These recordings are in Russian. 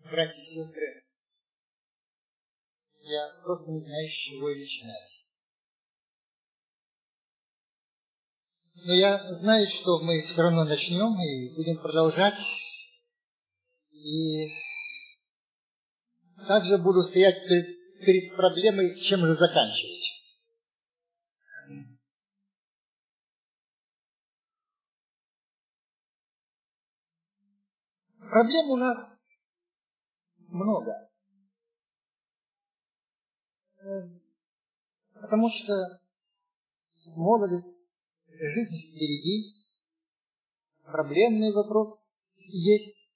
братья и сестры, я просто не знаю, с чего и начинать. Но я знаю, что мы все равно начнем и будем продолжать. И также буду стоять перед проблемой, чем же заканчивать. Проблем у нас много. Потому что молодость, жизнь впереди, проблемный вопрос есть.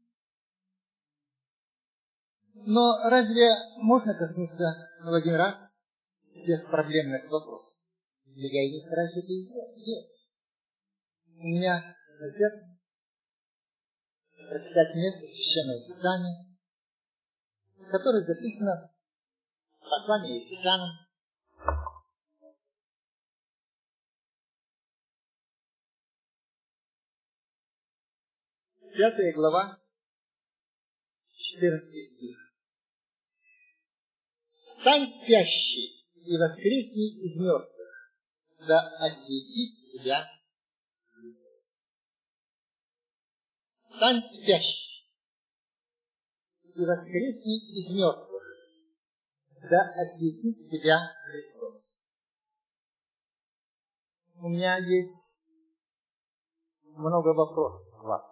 Но разве можно коснуться в один раз всех проблемных вопросов? Я и не стараюсь это сделать. У меня на сердце прочитать место Священного Писания, в котором записано послание Ефесянам, 5 глава, 14 стих. «Встань, спящий, и воскресни из мертвых, да осветит тебя Христос». Встань, спящий, и воскресни из мертвых, да осветит тебя Христос. У меня есть много вопросов к вам.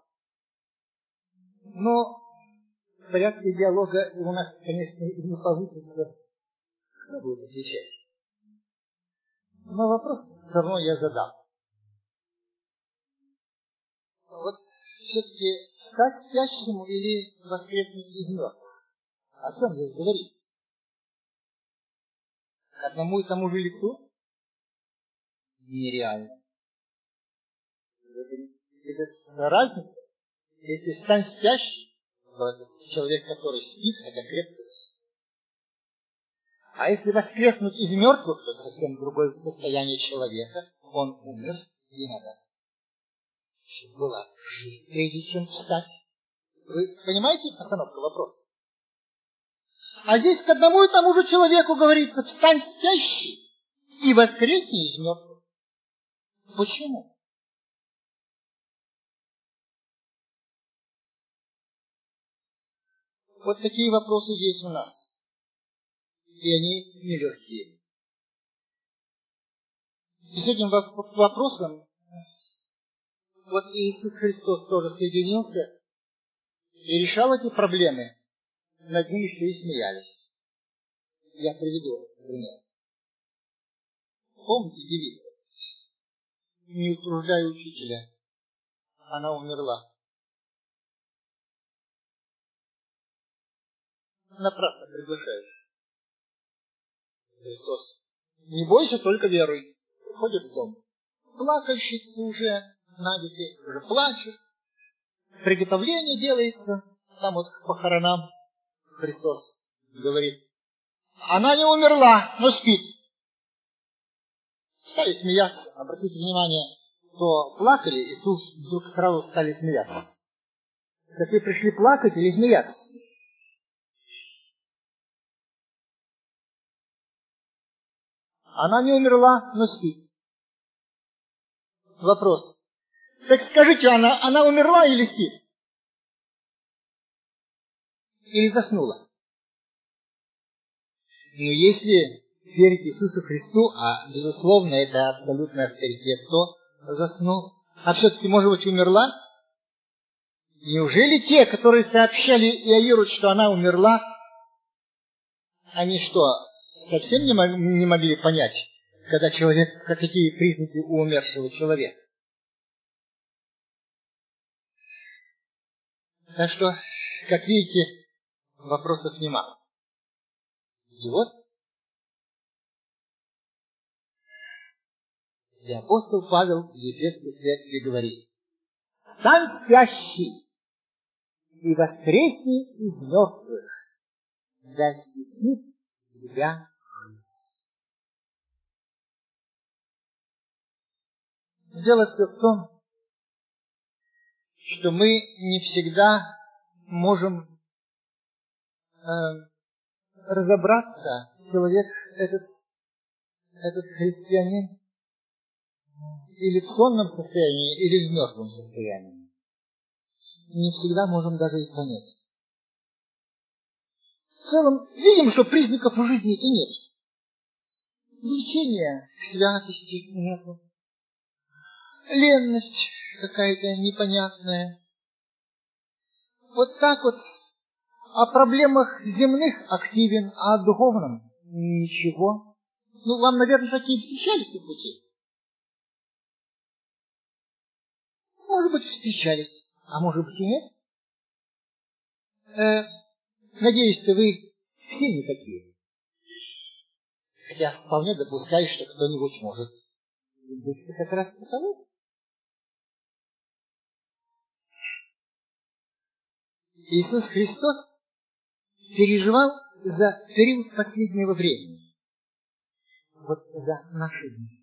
Но в порядке диалога у нас, конечно, и не получится, кто будет отвечать. Но вопрос все равно я задам. Вот все-таки стать спящему или воскреснуть из мертвых? О чем здесь говорится? К одному и тому же лицу? Нереально. Это разница. Если стань спящий, то это человек, который спит, это крепко. А если воскреснуть из мертвых, то совсем другое состояние человека. Он умер, и надо, чтобы была жизнь, прежде чем встать. Вы понимаете постановку вопроса? А здесь к одному и тому же человеку говорится: встань спящий и воскресни из мертвых. Почему? Вот такие вопросы есть у нас. И они нелегкие. И с этим вопросом вот Иисус Христос тоже соединился и решал эти проблемы. Над ним еще и смеялись. Я приведу этот пример. Помните девица? Не утруждая учителя. Она умерла. Напрасно приглашаешь. Христос: не бойся, только веруй. Входит в дом. Плакальщица уже, набитые, уже плачут. Приготовление делается. Там вот к похоронам Христос говорит: она не умерла, но спит. Стали смеяться. Обратите внимание, то плакали, и тут вдруг сразу стали смеяться. Так вы пришли плакать или смеяться? Она не умерла, но спит. Вопрос. Так скажите, она умерла или спит? Или заснула? Но если верить Иисусу Христу, а безусловно это абсолютный авторитет, то заснул. А все-таки, может быть, умерла? Неужели те, которые сообщали Иаиру, что она умерла, они что, совсем не могли понять, когда человек, какие признаки у умершего человека? Так что, как видите, вопросов немало. И вот, и апостол Павел в Ефесской церкви говорит: «Стань спящий и воскресни из мертвых, да светит тебя Христос». Дело все в том, что мы не всегда можем разобраться, человек, этот христианин, или в сонном состоянии, или в мертвом состоянии. Не всегда можем даже и понять. В целом, видим, что признаков у жизни-то нет. Влечения к святости нету. Ленность какая-то непонятная. Вот так вот о проблемах земных активен, а о духовном ничего. Ну, вам, наверное, такие встречались на пути? Может быть, встречались, а может быть и нет. Надеюсь, что вы все не такие. Хотя вполне допускаю, что кто-нибудь может быть как раз таковым. Иисус Христос переживал за период последнего времени. Вот за наши дни.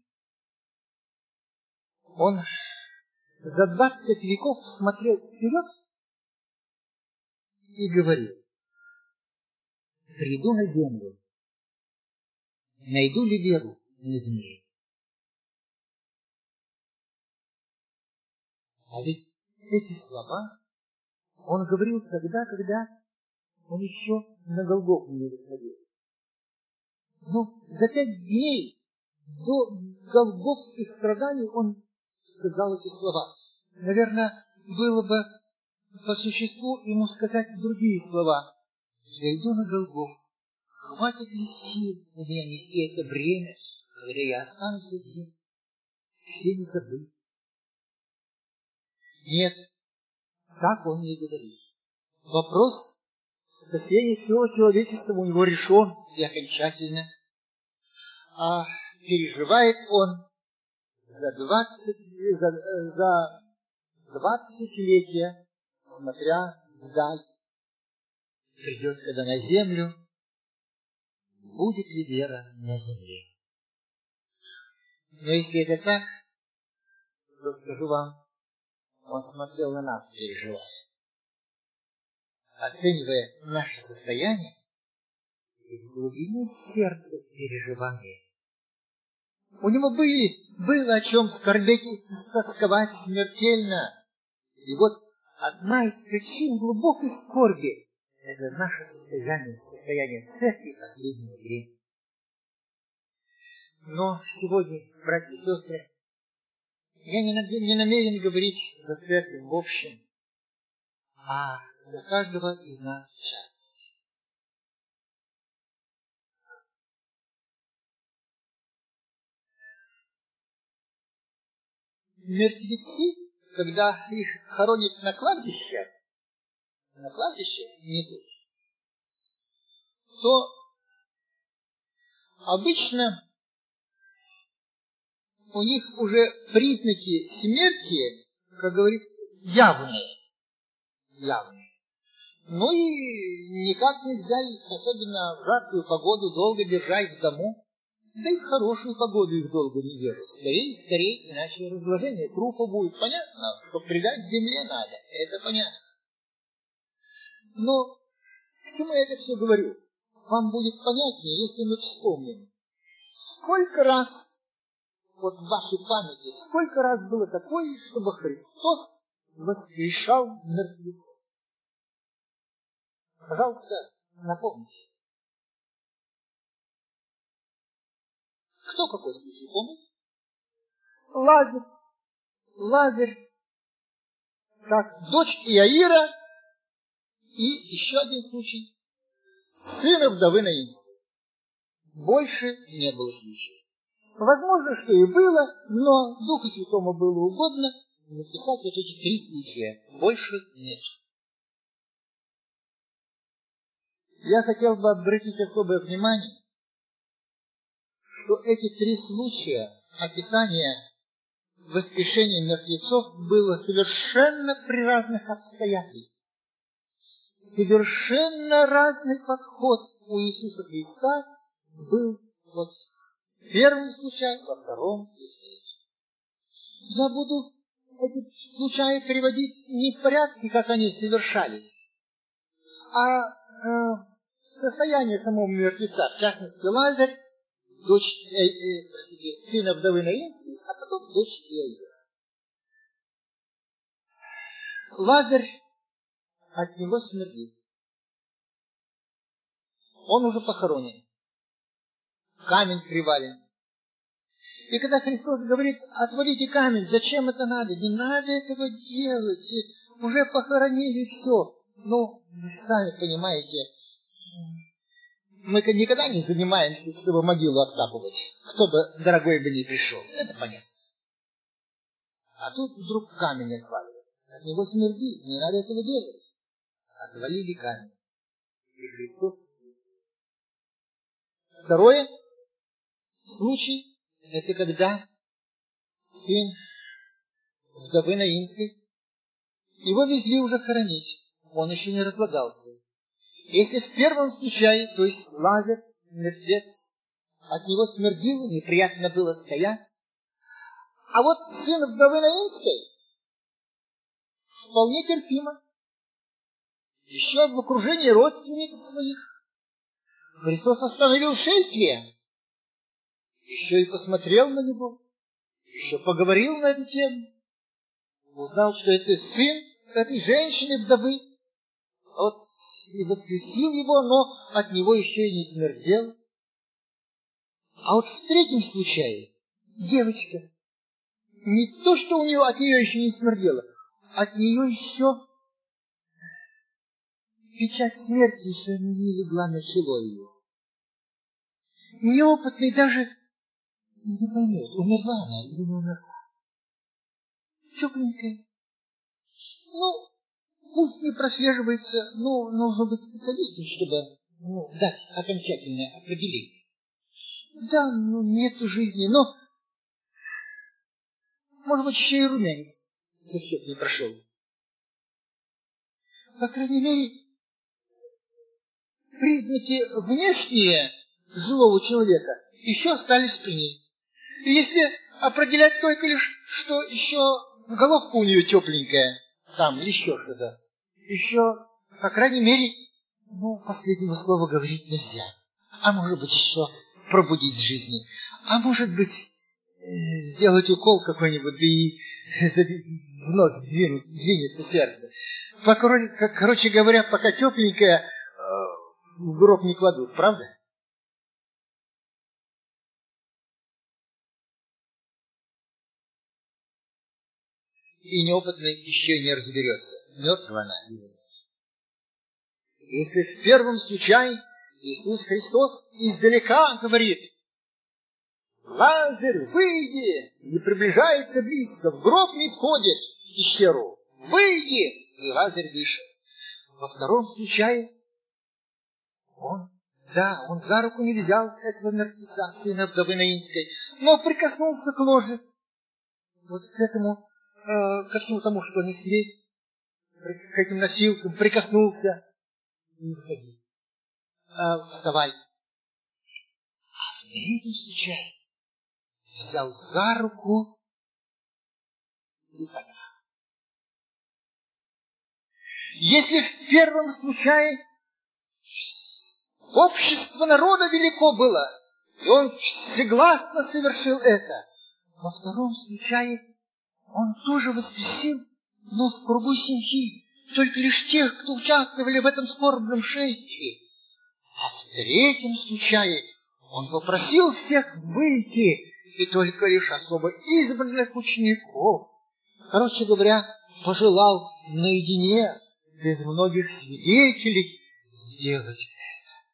Он за 20 веков смотрел вперед и говорил: приду на землю, найду ли веру на земле? А ведь эти слова он говорил тогда, когда он еще на Голгофу не восходил. Но за 5 дней до голгофских страданий он сказал эти слова. Наверное, было бы по существу ему сказать другие слова. «Зайду на Голгофу. Хватит ли сил у меня нести это бремя, когда я останусь один, все не забыть?» Нет, так он не говорит. Вопрос спасения всего человечества у него решен и окончательно. А переживает он за 20-летия, смотря вдаль. Придет, когда на землю, будет ли вера на земле. Но если это так, то скажу вам, он смотрел на нас, переживая. Оценивая наше состояние и в глубине сердца переживания. У него было о чем скорбеть и тосковать смертельно. И вот одна из причин глубокой скорби — это наше состояние церкви последнего времени. Но сегодня, братья и сестры, я не намерен говорить за церковь в общем, а за каждого из нас в частности. Мертвецы, когда их хоронят на кладбище нету, то обычно у них уже признаки смерти, как говорится, явные. Ну и никак нельзя их, особенно в жаркую погоду, долго держать в дому. Да и в хорошую погоду их долго не держат. Скорее, иначе разложение трупа будет. Понятно, что предать земле надо, это понятно. Но к чему я это все говорю? Вам будет понятнее, если мы вспомним, сколько раз, вот в вашей памяти, сколько раз было такое, чтобы Христос воскрешал мертвецов. Пожалуйста, напомните. Кто какой случай помнит? Лазарь, так, дочь Иаира и еще один случай. Сына вдовы Наинской. Больше не было случаев. Возможно, что и было, но Духу Святому было угодно записать вот эти 3 случая. Больше нет. Я хотел бы обратить особое внимание, что эти 3 случая описания воскрешения мертвецов было совершенно при разных обстоятельствах. Совершенно разный подход у Иисуса Христа был вот в первом случае, во втором и в третьем. Я буду эти случаи приводить не в порядке, как они совершались, а в состояние самого мертвеца, в частности Лазарь, сына вдовы Наинской, а потом дочь Иаира. Лазарь от него смердит. Он уже похоронен. Камень привален. И когда Христос говорит, отвалите камень, зачем это надо? Не надо этого делать. Уже похоронили все. Ну, вы сами понимаете, мы никогда не занимаемся, чтобы могилу откапывать. Кто бы, дорогой, бы не пришел. Это понятно. А тут вдруг камень отваливает. От него смердит, не надо этого делать. Отвалили камень. И Христос воскресил. Второе случай, это когда сын вдовы Наинской, его везли уже хоронить. Он еще не разлагался. Если в первом случае, то есть Лазарь, мертвец, от него смердило, неприятно было стоять, а вот сын вдовы Наинской вполне терпимо. Еще в окружении родственников своих. Христос остановил шествие. Еще и посмотрел на него. Еще поговорил на эту тему. Узнал, что это сын этой женщины-вдовы. Вот и воскресил его, но от него еще и не смердел. А вот в третьем случае девочка. Не то, что от нее еще не смердело, от нее еще печать смерти еще не легла на чело ее. Неопытный даже не поймет, умерла она или не умерла. Тепленькая. Ну, пусть не прослеживается, но нужно быть специалистом, чтобы дать окончательное определение. Да, нету жизни, но, может быть, еще и румянец со щек не прошел. По крайней мере, признаки внешние живого человека еще остались при ней. И если определять только лишь, что еще головка у нее тепленькая, там, или еще что-то, еще, по крайней мере, последнего слова говорить нельзя. А может быть, еще пробудить жизни. А может быть, сделать укол какой-нибудь, да и в нос двинется сердце. Короче говоря, пока тепленькая, в гроб не кладут, правда? И неопытный еще не разберется, мертва она или нет. Если в первом случае Иисус Христос издалека говорит: «Лазарь, выйди!» И приближается близко, в гроб не входит, в пещеру. «Выйди!» И Лазарь дышит. Во втором случае он за руку не взял этого мертвеца, сына вдовы Наинской, но прикоснулся к ложе. Вот ко всему тому, что несли, к этим носилкам, прикоснулся. И выходи. Вставай. А в третьем случае взял за руку и поднял. Если в первом случае общество народа велико было, и он всегласно совершил это, во втором случае он тоже воскресил, но в кругу семьи, только лишь тех, кто участвовали в этом скорбном шествии. А в третьем случае он попросил всех выйти, и только лишь особо избранных учеников, короче говоря, пожелал наедине, без многих свидетелей, сделать это.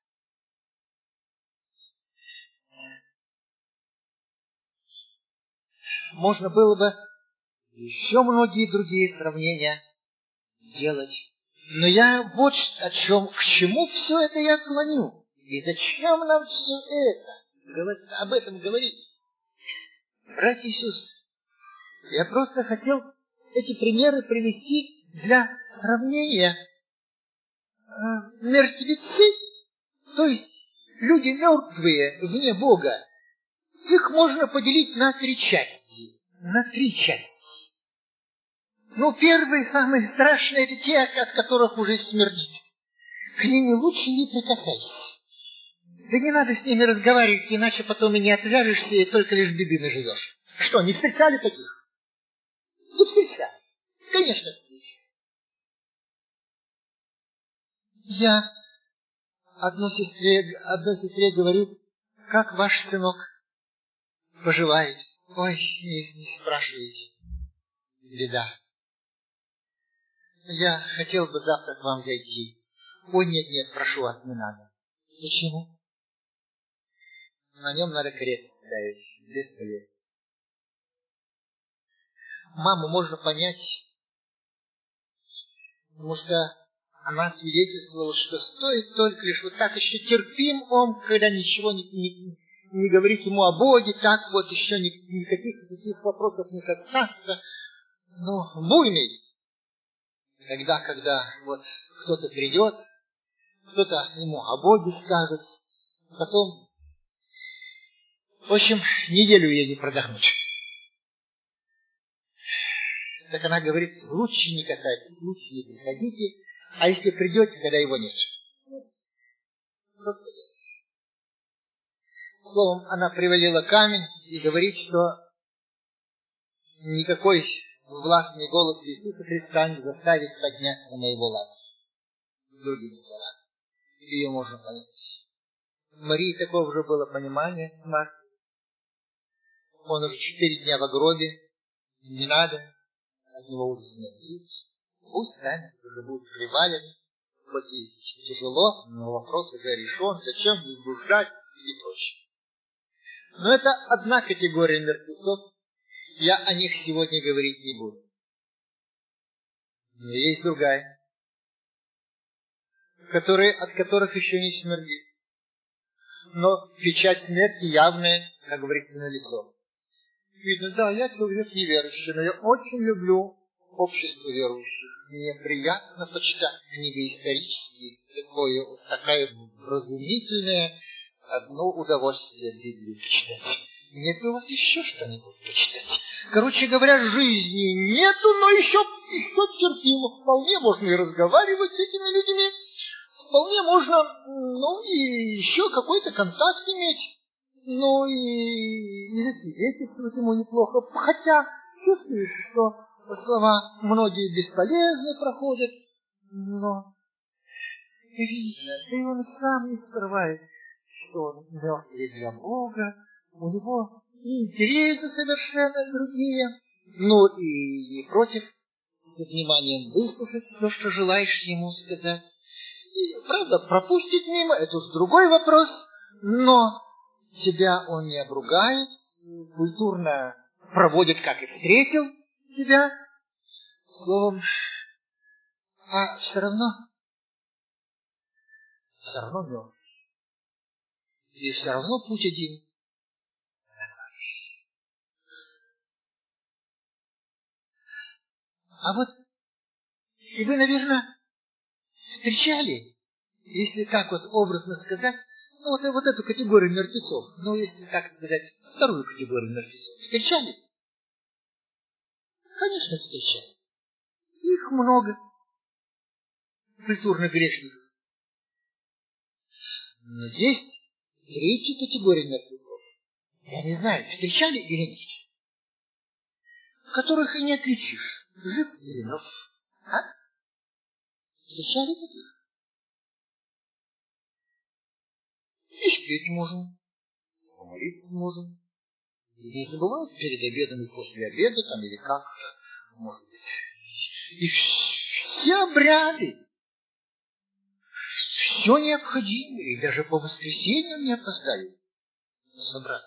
Можно было бы еще многие другие сравнения делать. Но я вот к чему все это я клоню. И зачем нам все это? Об этом говорить. Братья и сестры, я просто хотел эти примеры привести для сравнения. Мертвецы, то есть люди мертвые вне Бога, их можно поделить на три части. Первые, самые страшные, это те, от которых уже смердит. к ним лучше не прикасайся. Да не надо с ними разговаривать, иначе потом и не отвяжешься, и только лишь беды наживешь. Что, не встречали таких? Ну, встречали. Конечно, встречали. Я одной сестре говорю, как ваш сынок поживает? Ой, не спрашивайте. Беда. Я хотел бы завтра к вам зайти. Ой, нет, прошу вас, не надо. Почему? На нем надо крест ставить. Бесполезно. Маму можно понять, потому что она свидетельствовала, что стоит только лишь вот так еще терпим он, когда ничего не говорит ему о Боге, так вот еще никаких таких вопросов не касаться. Но буйный, когда вот кто-то придет, кто-то ему о Боге скажет, потом, в общем, неделю ей не продохнуть. Так она говорит, лучше не касайтесь, лучше не приходите, а если придете, когда его нет. Словом, она привалила камень и говорит, что никакой властный голос Иисуса Христа не заставит подняться моего Лазаря. Другими словами, ее можно понять. У Марии такого же было понимание с Марком. Он уже 4 дня в гробе, не надо от него уже смертить. Пусть камень уже будет привален, хоть и тяжело, но вопрос уже решен, зачем возбуждать и прочее. Но это одна категория мертвецов, я о них сегодня говорить не буду. Но есть другая, от которых еще не смердит. Но печать смерти явная, как говорится, налицо. Видно, да, я человек неверующий, но я очень люблю общество верующих. Мне приятно почитать книги исторические, такая вразумительная, одно удовольствие Библию почитать. Нет ли у вас еще что-нибудь почитать? Короче говоря, жизни нету, но еще терпимо. Вполне можно и разговаривать с этими людьми. Вполне можно, и еще какой-то контакт иметь. И засвидетельствовать ему неплохо. Хотя чувствуешь, что слова многие бесполезны проходят. Но видно, да и он сам не скрывает, что он мертвый для Бога. У него и интересы совершенно другие. И не против с вниманием выслушать все, что желаешь ему сказать. И, правда, пропустить мимо, это уж другой вопрос, но тебя он не обругает, культурно проводит, как и встретил тебя. Словом, а все равно мертв. И все равно путь один. А вот, и вы, наверное, встречали, если так вот образно сказать, вот эту категорию мертвецов, если так сказать, вторую категорию мертвецов. Встречали? Конечно, встречали. Их много, культурных грешников. Но есть третья категория мертвецов. Я не знаю, встречали или нет. Которых и не отличишь, жив или мертв. А? Встречали таких? И спеть можем, помолиться можем. И не забывают перед обедом и после обеда, или как, может быть. И все обряды, все необходимое, и даже по воскресеньям не опоздают собрать.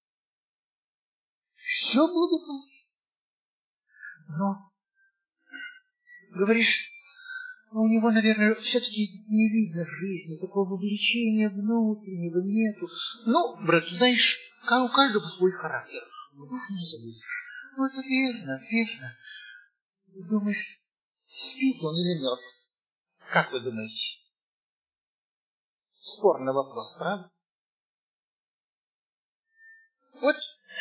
Все благополучно. Но, говоришь, у него, наверное, все-таки не видно жизни, такого вовлечения внутреннего нету. Брат, знаешь, у каждого свой характер. Душу не зависишь. Это верно. Думаешь, спит он или мертв? Как вы думаете? Спорный вопрос, правда? Вот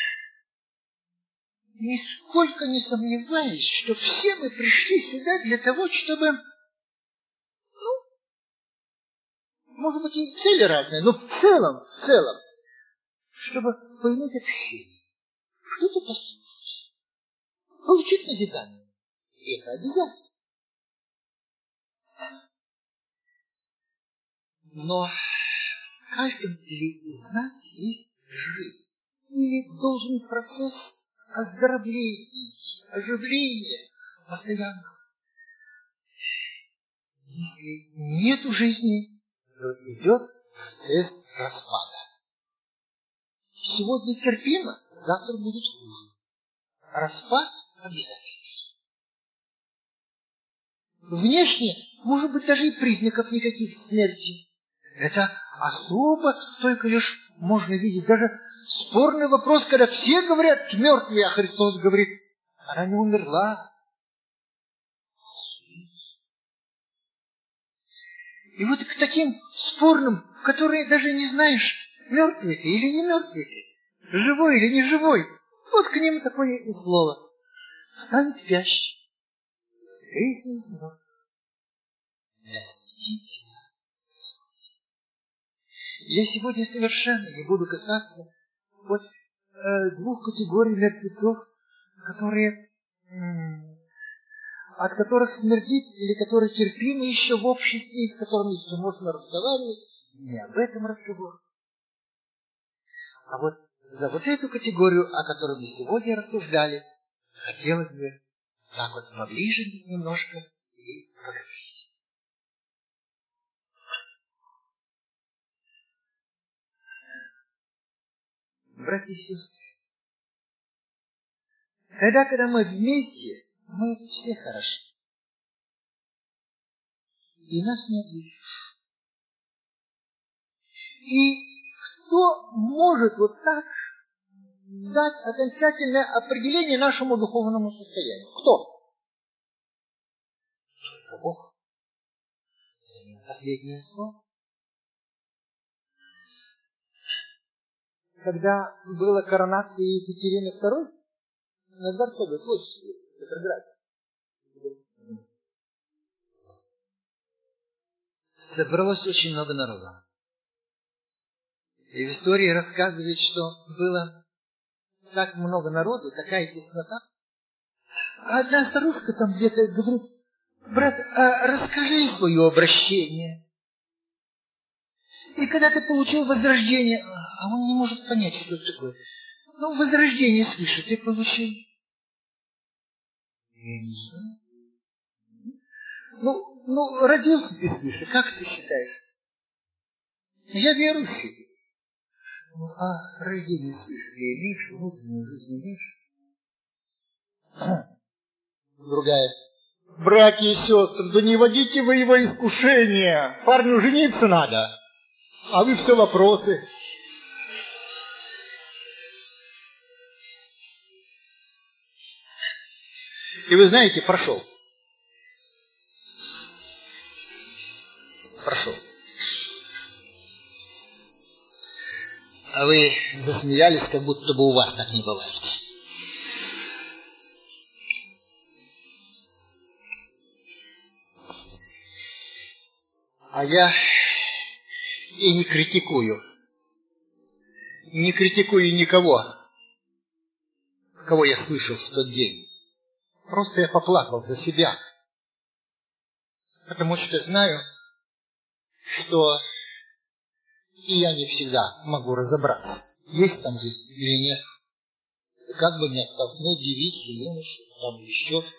нисколько не сомневаюсь, что все мы пришли сюда для того, чтобы, может быть, и цели разные, но в целом, чтобы поиметь общение, что-то послушать, получить назидание. И это обязательно. Но в каждом ли из нас есть жизнь? Или должен процесс оздоровления, оживления постоянного? Если нету жизни, то идет процесс распада. Сегодня терпимо, завтра будет хуже. Распад обязательно. Внешне, может быть, даже и признаков никаких смерти. Это особо только лишь можно видеть. Даже спорный вопрос, когда все говорят мертвые, а Христос говорит, она не умерла. И вот к таким спорным, которые даже не знаешь, мертвый ты или не мертвый ты, живой или не живой, вот к ним такое и слово. Встань спящий, жизнь из мертвых. Я сегодня совершенно не буду касаться вот двух категорий мертвецов, от которых смердит или которые терпимы еще в обществе, и с которыми еще можно разговаривать. Не об этом разговор. А вот за вот эту категорию, о которой мы сегодня рассуждали, хотелось бы так вот поближе немножко и поговорить. Братья и сестры, тогда, когда мы вместе, мы все хороши. И нас не отличишь. И кто может вот так дать окончательное определение нашему духовному состоянию? Кто? Только Бог. За ним последнее слово. Когда была коронация Екатерины II на Дворцовой площади в Петрограде, собралось очень много народа. И в истории рассказывает, что было так много народу, такая теснота. А одна старушка там где-то говорит, брат, а расскажи свое обращение. И когда ты получил возрождение, а он не может понять, что это такое. Ну, возрождение свыше ты получил. Я не знаю. Ну, родился ты свыше, как ты считаешь? Я верующий. Ну, а рождение свыше ты имеешь, внутреннюю жизнь имеешь? Другая. Братья и сестры, да не водите вы его искушения. Парню жениться надо. А вы все вопросы. И вы знаете, прошел. А вы засмеялись, как будто бы у вас так не бывает. А я и не критикую. Не критикую никого, кого я слышал в тот день. Просто я поплакал за себя. Потому что знаю, что и я не всегда могу разобраться, есть там жизнь или нет. Как бы не оттолкнуть девицу, юношу, там еще что-то.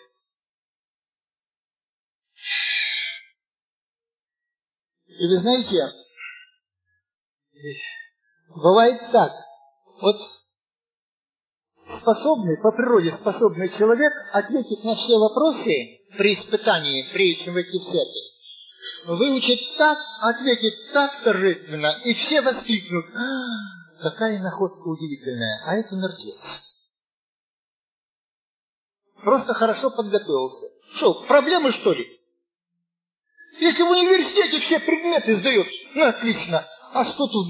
И вы знаете, бывает так, вот по природе способный человек ответить на все вопросы при испытании, прежде чем войти в церковь, выучить так, ответить так торжественно, и все воскликнут, какая находка удивительная, а это мертвец. Просто хорошо подготовился. Что, проблемы что ли? Если в университете все предметы сдают, ну отлично, а что тут?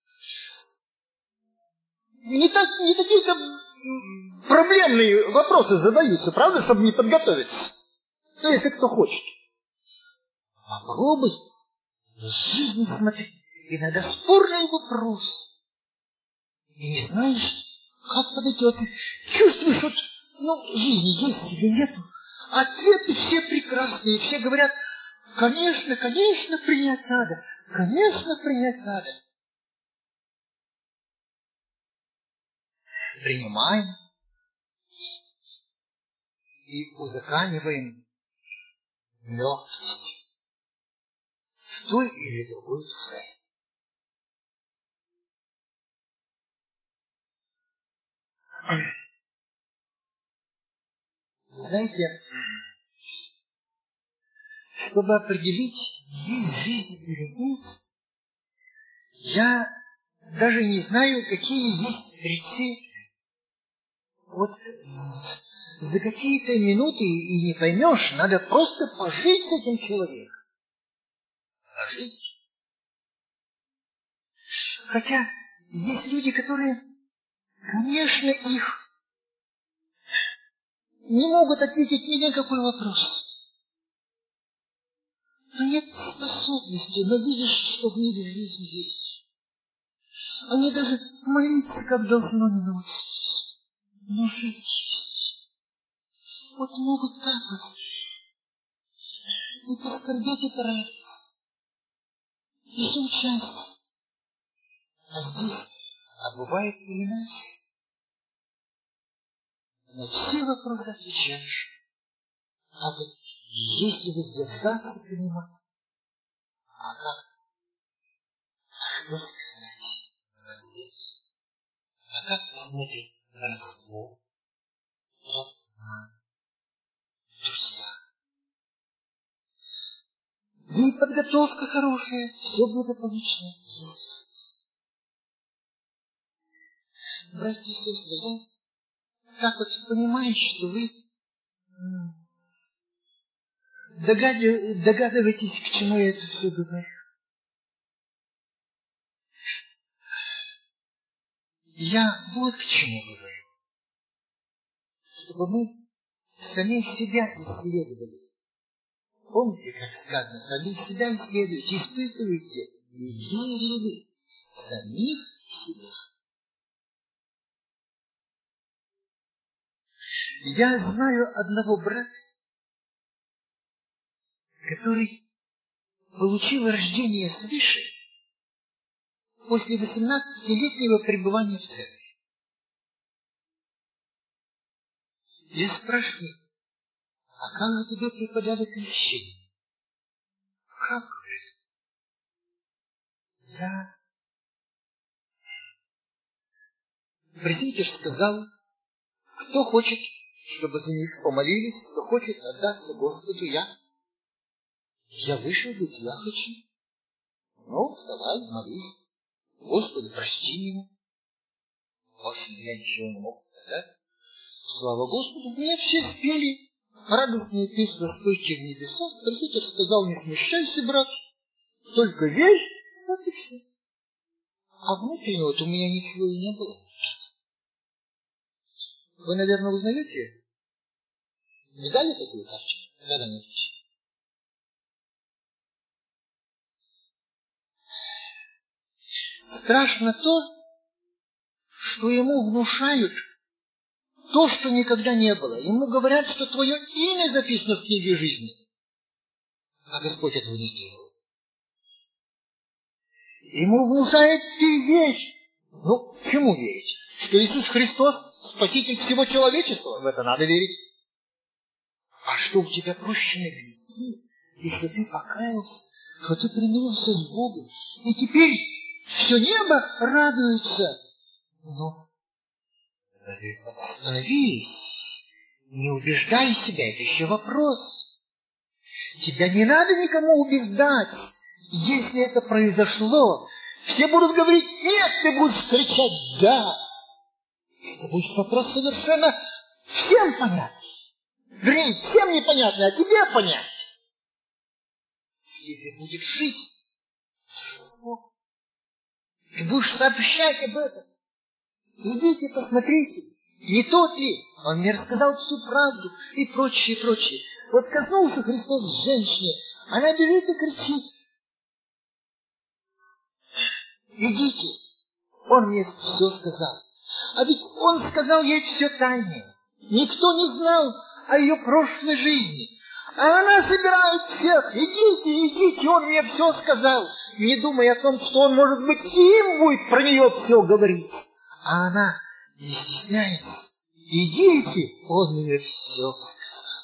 Не такие-то проблемные вопросы задаются, правда, чтобы не подготовиться. Ну, если кто хочет. Попробуй. в жизни, смотри, иногда спорный вопрос. И не знаешь, как подойти. Вот чувствуешь, вот, ну, жизни есть или нету. Ответы все прекрасные, все говорят, конечно, конечно, принять надо. Конечно, принять надо. Принимаем и узаканиваем мертвость в той или другой душе. Знаете, чтобы определить, есть жизнь или нет, я даже не знаю, какие есть рецепты. Вот за какие-то минуты и не поймешь, надо просто пожить с этим человеком. Пожить. Хотя есть люди, которые, конечно, их не могут ответить ни на какой вопрос. Но нет способности, но видишь, что в мире жизнь есть. Они даже молиться как должно не научились. Но жизнь есть. Вот могут так вот и поскорбеть, и порадоваться, и соучастие. А здесь, бывает и иначе. На все вопросы отвечаешь. А как, если воздержаться принимать, а как, а что сказать в ответ? А как посмотреть на родство, друзья? Да и подготовка хорошая, все благополучно есть. Братья и сестры, да? Как вот понимаешь, что вы догадываетесь, к чему я это все говорю? Я вот к чему говорю. Чтобы мы самих себя исследовали. Помните, как сказано, самих себя исследуйте, испытывайте, верили ли вы самих себя. Я знаю одного брата, который получил рождение свыше после 18-летнего пребывания в церкви. Я спрашиваю, а как же тебе преподали крещение? Как, говорит? Пресвитер сказал, кто хочет, чтобы за них помолились, кто хочет отдаться Господу, я вышел, говорит, я хочу. Ну, вставай, молись. Господи, прости меня. Больше я ничего не мог сказать. Слава Господу, мне все спели радостные песни «Воспойте в небесах». Пресвитер сказал, не смущайся, брат, только верь, вот и все. А внутреннего-то у меня ничего и не было. Вы, наверное, узнаете? Видали такую картину? Когда-нибудь? Страшно то, что ему внушают то, что никогда не было. Ему говорят, что твое имя записано в книге жизни. А Господь этого не делал. Ему внушает, ты верь. Ну, чему верить? Что Иисус Христос спаситель всего человечества? В это надо верить. А что у тебя прощены грехи, и что ты покаялся, что ты примирился с Богом, и теперь все небо радуется. Но остановись, не убеждай себя, это еще вопрос. Тебя не надо никому убеждать. Если это произошло, все будут говорить «нет», ты будешь кричать «да». Это будет вопрос совершенно всем понятный. Вернее, всем непонятный, а тебе понятный. В тебе будет жизнь. Ты будешь сообщать об этом. Идите, посмотрите, не тот ли? Он мне рассказал всю правду и прочее, и прочее. Вот коснулся Христос женщине, она бежит и кричит. идите. Он мне все сказал. А ведь он сказал ей все тайное. Никто не знал о ее прошлой жизни. А она собирает всех. Идите, идите, он мне все сказал. Не думая о том, что он, может быть, им будет про нее все говорить. А она не стесняется. Идите, он мне все сказал.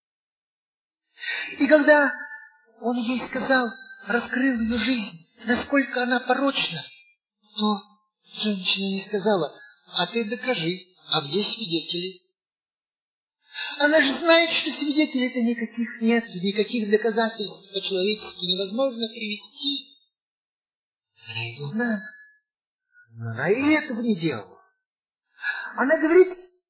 И когда он ей сказал, раскрыл ее жизнь, насколько она порочна, то женщина не сказала: а ты докажи, а где свидетели? Она же знает, что свидетелей-то никаких нет, никаких доказательств по-человечески невозможно привести. Она это знает, но она и этого не делала. Она говорит,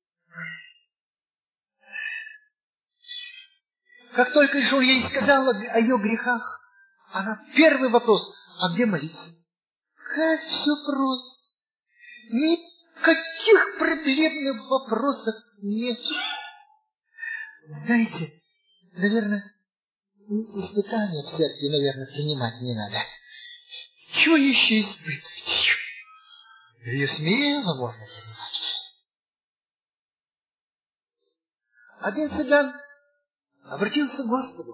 как только лишь он ей сказал о ее грехах, она первый вопрос: а где молиться? Как все просто. Никаких проблемных вопросов нет. Знаете, наверное, и испытания в церкви, наверное, принимать не надо. Чего еще испытывать? Ее смело можно принимать. Один цыган обратился к Господу.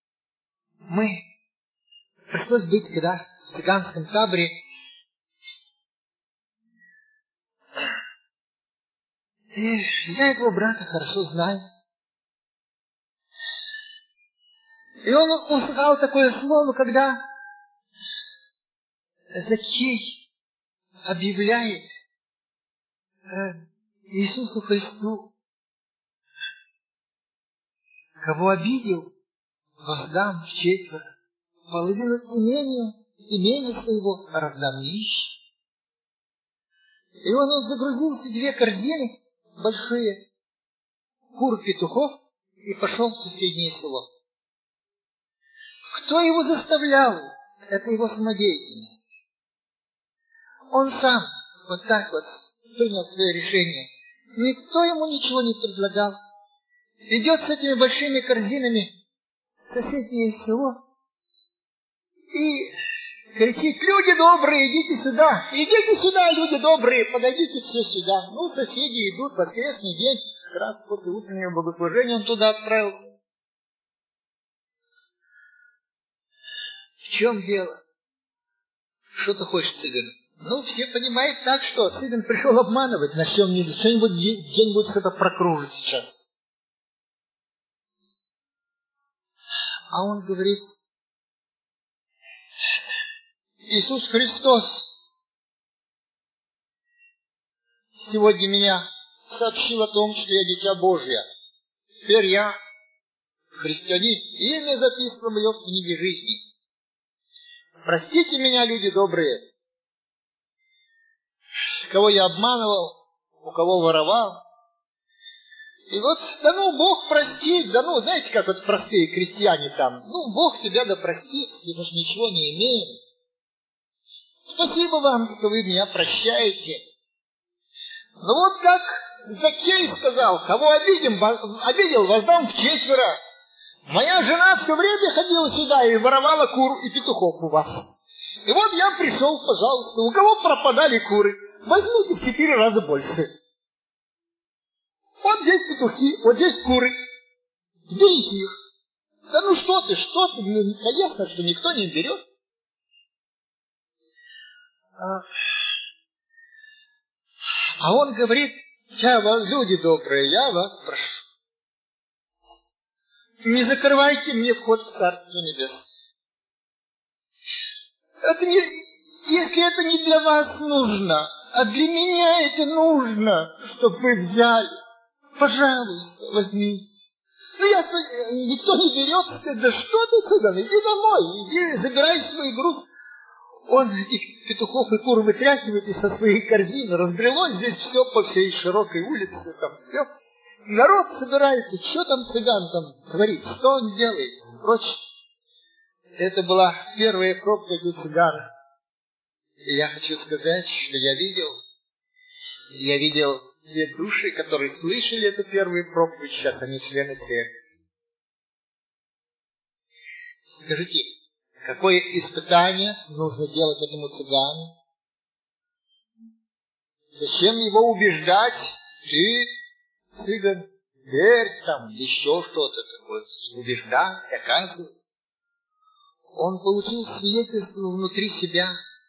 Пришлось быть, когда в цыганском таборе. И я этого брата хорошо знаю. И он услыхал такое слово, когда Закхей объявляет Иисусу Христу: кого обидел, воздам вчетверо, половину имения своего раздам нищим. И он загрузился в 2 корзины большие кур петухов и пошел в соседнее село. Кто его заставлял? Это его самодеятельность. Он сам вот так вот принял свое решение. Никто ему ничего не предлагал. Идет с этими большими корзинами в соседнее село и кричит: люди добрые, идите сюда, люди добрые, подойдите все сюда. Ну, соседи идут, воскресный день, как раз после утреннего богослужения он туда отправился. В чем дело? Что ты хочешь, цыган? Ну, все понимают так, что цыган пришел обманывать, на чем-нибудь, где-нибудь что-то прокружит сейчас. А он говорит: Иисус Христос сегодня меня сообщил о том, что я дитя Божье. Теперь я христианин, имя записано мое в книге жизни. Простите меня, люди добрые, кого я обманывал, у кого воровал. И вот, да ну, Бог простит, да ну, знаете, как вот простые крестьяне там, ну, Бог тебя да простит, мы же ничего не имеем. Спасибо вам, что вы меня прощаете. Ну вот как Закхей сказал: кого обидел, воздам вчетверо. Моя жена все время ходила сюда и воровала кур и петухов у вас. И вот я пришел, пожалуйста, у кого пропадали куры, возьмите в 4 раза больше. Вот здесь петухи, вот здесь куры. Берите их. Да ну что ты, мне конечно, что никто не берет. А он говорит: люди добрые, я вас прошу, не закрывайте мне вход в Царство Небесное. Если это не для вас нужно, а для меня это нужно, чтобы вы взяли, пожалуйста, возьмите. Ну, никто не берет, сказать: да что ты, цыган, иди домой, иди, забирай свой груз. Он этих петухов и кур вытряхивает из со своей корзины, разбрелось здесь все по всей широкой улице, там все. Народ собирается, что там цыган там творит, что он делает, прочее. Это была первая проповедь у цыгана. И я хочу сказать, что я видел те души, которые слышали эту первую проповедь, сейчас они члены церкви. Скажите, какое испытание нужно делать этому цыгану, Зачем его убеждать? Ты, цыган, верь там, еще что-то такое. Убеждать, доказывать. Он получил свидетельство внутри себя.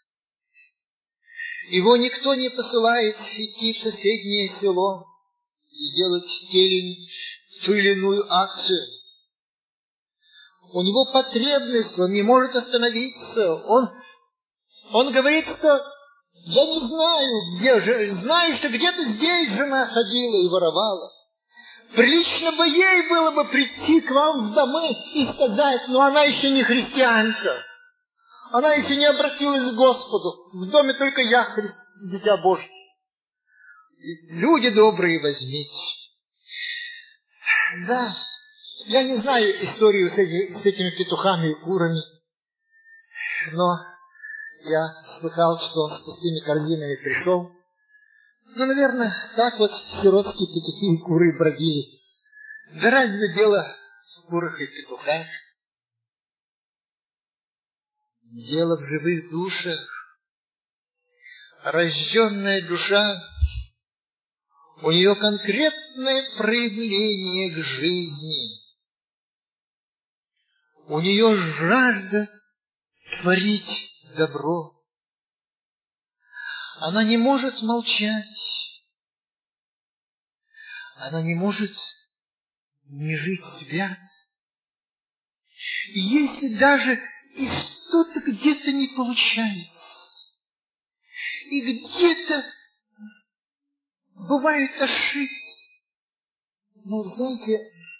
Его никто не посылает идти в соседнее село и делать ту или иную акцию. У него потребность, он не может остановиться. Он говорит, что я не знаю, где же, знаю, что где-то здесь жена ходила и воровала. Прилично бы ей было бы прийти к вам в домы и сказать, но она еще не христианка. Она еще не обратилась к Господу. В доме только я, дитя Божье. Люди добрые, возьмите. Да, я не знаю историю с этими петухами и курами, но я слыхал, что он с пустыми корзинами пришел. Ну, наверное, так вот сиротские петухи и куры бродили. Да разве дело в курах и петухах? Дело в живых душах. Рожденная душа, у нее конкретное проявление к жизни. У нее жажда творить добро. Она не может молчать. Она не может не жить свят. И если даже и что-то где-то не получается, и где-то бывают ошибки. Ну, знаете,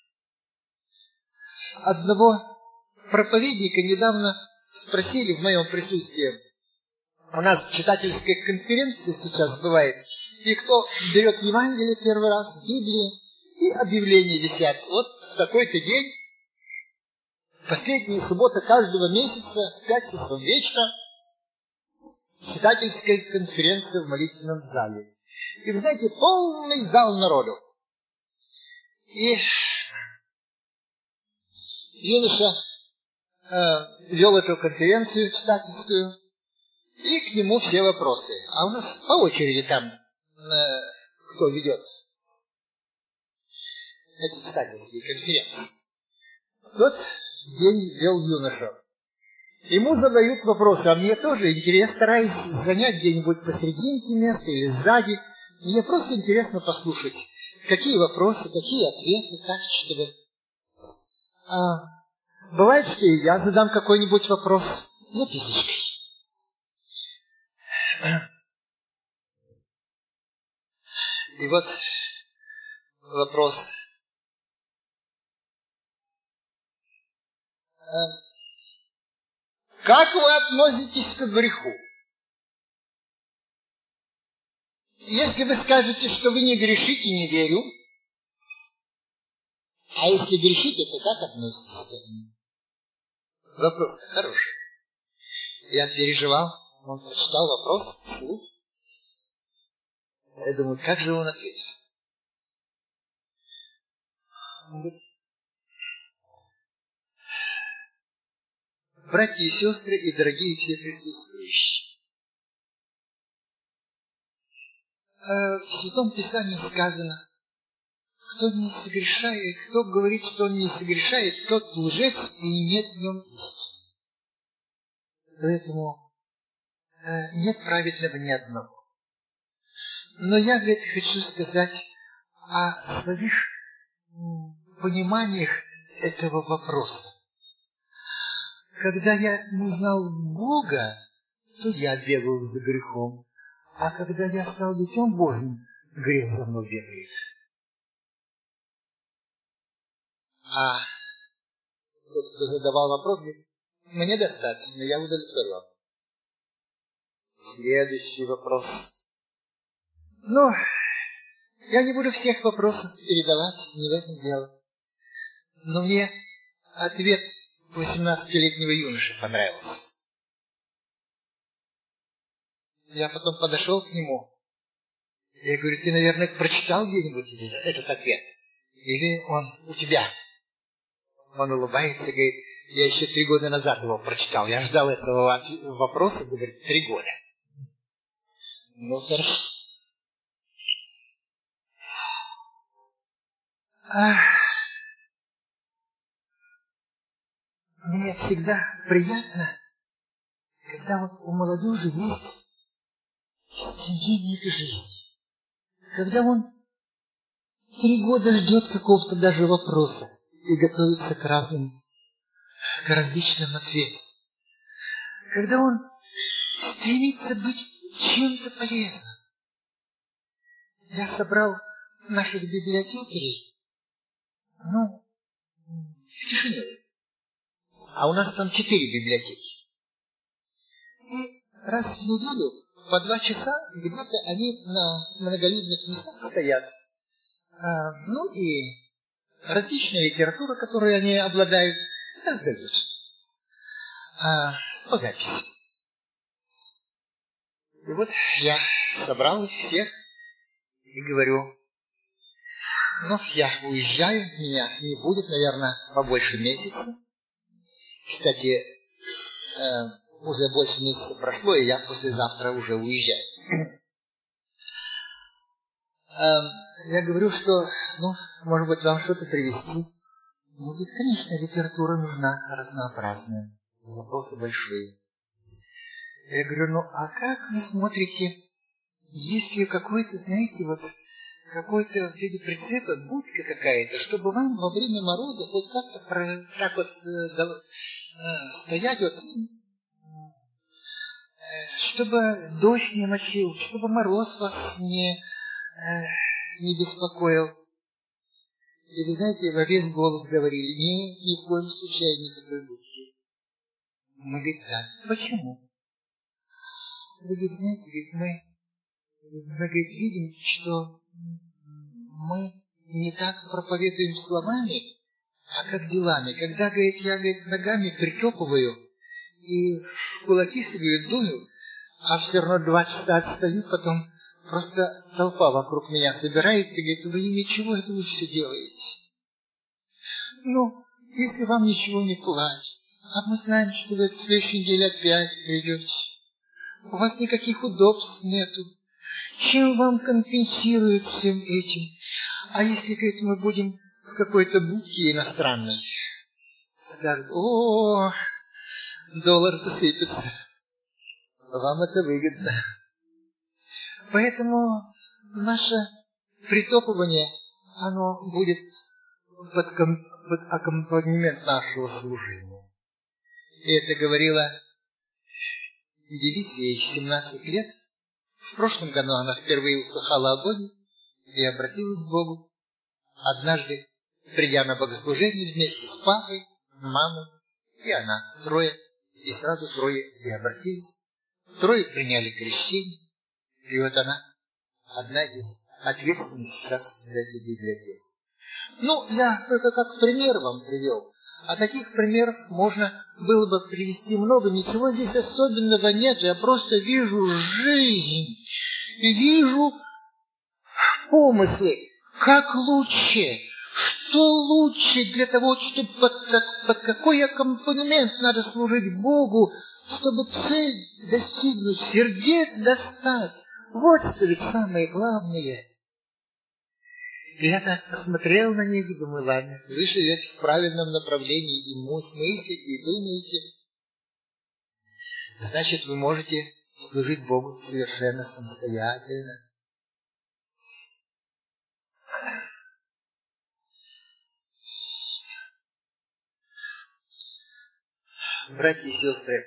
одного проповедника недавно спросили в моем присутствии. У нас читательская конференция сейчас бывает. И кто берет Евангелие первый раз, Библию, и объявления висят. Вот в такой-то день, последняя суббота каждого месяца, в 5 часов вечера, читательская конференция в молитвенном зале. И вы знаете, полный зал народу. И юноша вел эту конференцию читательскую, и к нему все вопросы. А у нас по очереди там кто ведет эти читательские конференции. В тот день вел юноша. Ему задают вопросы, а мне тоже интересно, стараюсь занять где-нибудь посерединке места или сзади. Мне просто интересно послушать, какие вопросы, какие ответы, так, чтобы... бывает, что и я задам какой-нибудь вопрос записочкой. И вот вопрос. Как вы относитесь к греху? Если вы скажете, что вы не грешите, не верю. А если грешите, то как относитесь к этому? Вопрос хороший. Я переживал, он прочитал вопрос вслух. Я думаю, как же он ответит? Он говорит: братья и сестры и дорогие все присутствующие, в Святом Писании сказано, кто не согрешает, кто говорит, что он не согрешает, тот лжец, и нет в нем истины. Поэтому нет праведного ни одного. Но я, говорит, хочу сказать о своих пониманиях этого вопроса. Когда я не знал Бога, то я бегал за грехом. А когда я стал детем Божьим, грех за мной бегает. А тот, кто задавал вопрос, говорит: мне достаточно, я удовлетворен. Следующий вопрос. Ну, я не буду всех вопросов передавать, не в этом дело. Но мне ответ 18-летнего юноши понравился. Я потом подошел к нему. Я говорю: ты, наверное, прочитал где-нибудь этот ответ? Или он у тебя? Он улыбается и говорит: я еще 3 года назад его прочитал. Я ждал этого вопроса, говорит, 3 года. Ну, хорошо. Мне всегда приятно, когда вот у молодежи есть стремление к жизни. Когда он 3 года ждет какого-то даже вопроса и готовится к различным ответам. Когда он стремится быть чем-то полезным. Я собрал наших библиотекарей, в Кишиневе. А у нас там 4 библиотеки. И раз в неделю по 2 часа где-то они на многолюдных местах стоят. И различная литература, которой они обладают, раздают по записи. И вот я собрал их всех и говорю, я уезжаю, меня не будет, наверное, побольше месяца. Кстати, уже больше месяца прошло, и я послезавтра уже уезжаю. Я говорю, что, может быть, вам что-то привезти. Говорит, конечно, литература нужна разнообразная, запросы большие. Я говорю, а как вы смотрите, если какой-то, знаете, какой-то в виде прицепа, будка какая-то, чтобы вам во время мороза хоть как-то так вот стоять, чтобы дождь не мочил, чтобы мороз вас не беспокоил. И вы знаете, во весь голос говорили, ни в коем случае никакой будки. Мы говорим, да, почему? Вы говорите, знаете, мы говорит, видим, что мы не так проповедуем словами, а как делами. Когда, говорит, я, ногами притопываю и в кулаки себе дую, а все равно 2 часа отстаю, потом просто толпа вокруг меня собирается и говорит, вы ничего, это вы все делаете. Если вам ничего не платят, а мы знаем, что вы в следующей неделе опять придете, у вас никаких удобств нету, чем вам компенсируют всем этим? А если, говорит, мы будем в какой-то будке иностранной, скажут, доллар-то сыпется, вам это выгодно. Поэтому наше притопывание, оно будет под аккомпанемент нашего служения. И это говорила девица, ей 17 лет. В прошлом году она впервые услыхала о Боге и обратилась к Богу. Однажды, придя на богослужение вместе с папой, мамой и она, 3, и сразу 3 и обратились. 3 приняли крещение, и вот она, одна из ответственных сейчас за эту библиотеку. Я только как пример вам привел. А таких примеров можно было бы привести много. Ничего здесь особенного нет. Я просто вижу жизнь. И вижу помыслы. Как лучше? Что лучше для того, чтобы под какой аккомпанемент надо служить Богу, чтобы цель достигнуть, сердец достать. Вот что ведь самое главное. Я так посмотрел на них и думаю, ладно, вы живете в правильном направлении, и мыслите, и думаете. Значит, вы можете служить Богу совершенно самостоятельно. Братья и сестры,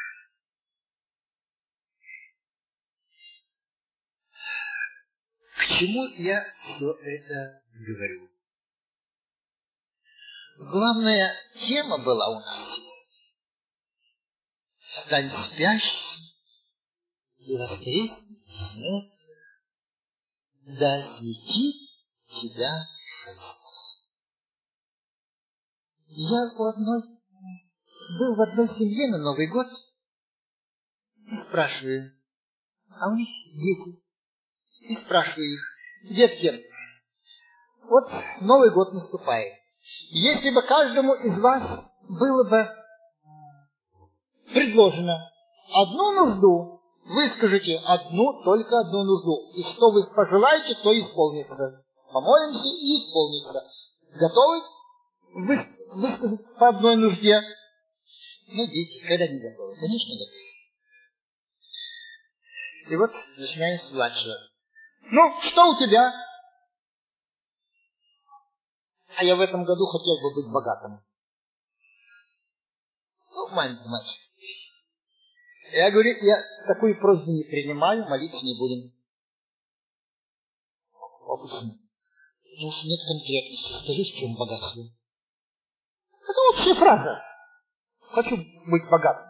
к чему я все это говорю? Главная тема была у нас сегодня. Стань спящим и воскресни из мертвых, да осветит тебя Христос. Я был в одной семье на Новый год и спрашиваю, а у них дети. И спрашиваю их, детки, вот Новый год наступает. Если бы каждому из вас было бы предложено одну нужду, выскажите только одну нужду. И что вы пожелаете, то исполнится. Помолимся и исполнится. Готовы высказать по одной нужде? Ну, дети, когда не готовы? Конечно, готовы. И вот начинаем с младшего. Ну, что у тебя? А я в этом году хотел бы быть богатым. Ну, маленький мальчик. Я говорю, я такую просьбу не принимаю, молиться не будем. А почему? Потому что нет конкретности. Скажи, в чем богатство? Это общая фраза. Хочу быть богатым.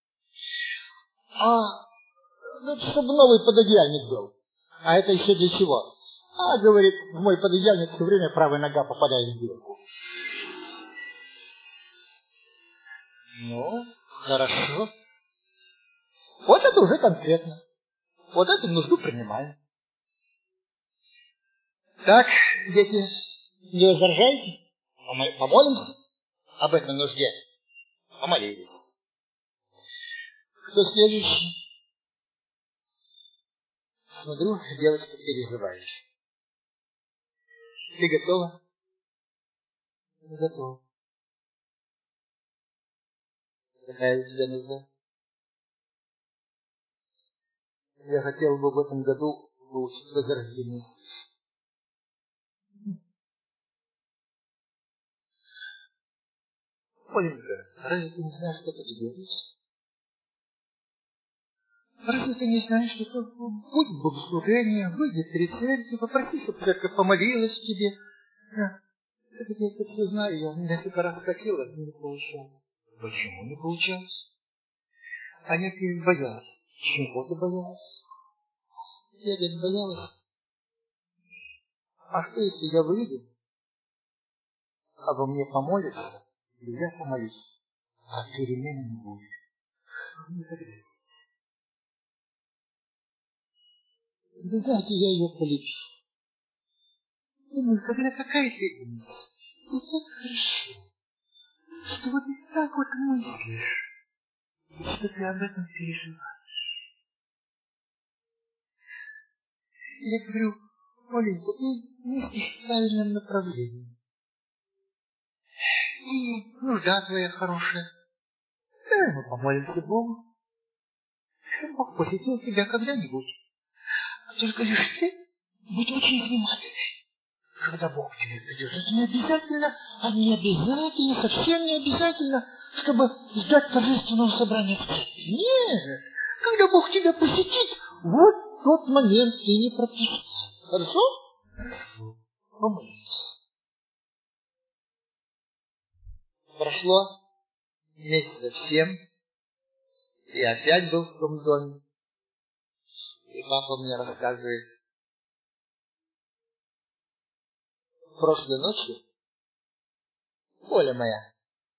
Это чтобы новый пододеяльник был. А это еще для чего? Говорит, в мой пододеяльник все время правая нога попадает в дырку. Ну, хорошо. Вот это уже конкретно. Вот эту нужду принимаем. Так, дети, не возражайте? Помолимся об этой нужде. Помолились. Кто следующий? Смотрю, девочка переживает. Ты готова? Готова. Какая у тебя нужда? Я хотел бы в этом году получить возрождение. Оленька, разве ты не знаешь, что ты делаешь? Разве ты не знаешь, что будь в богослужении, выйди перед церковью, попроси, чтобы церковь помолилась тебе. Так я это все знаю, я несколько раз хотел, а не получалось. Почему не получалось? А я говорит, боялась. Чего ты боялась? Я говорит, боялась. А что, если я выйду, обо мне помолятся, и я помолюсь, а перемены не будет? Что мне тогда делать? Вы знаете, я ее полюбил. Думаю, когда какая ты умница. И так хорошо, что вот и так вот мыслишь, и что ты об этом переживаешь. Я говорю, Оленька, ты мыслишь в правильном направлении. И нужда твоя хорошая. Давай мы помолимся Богу, чтобы Бог посетил тебя когда-нибудь. А только лишь ты будь очень внимательной, когда Бог к тебе придет. Это не обязательно, совсем не обязательно, чтобы ждать торжественного собрания в церкви. Нет, когда Бог тебя посетит, вот тот момент ты не пропускай. Хорошо? Хорошо. Помолимся. Прошло месяцев 7, и опять был в том доме. И папа мне рассказывает, прошлой ночью Оля моя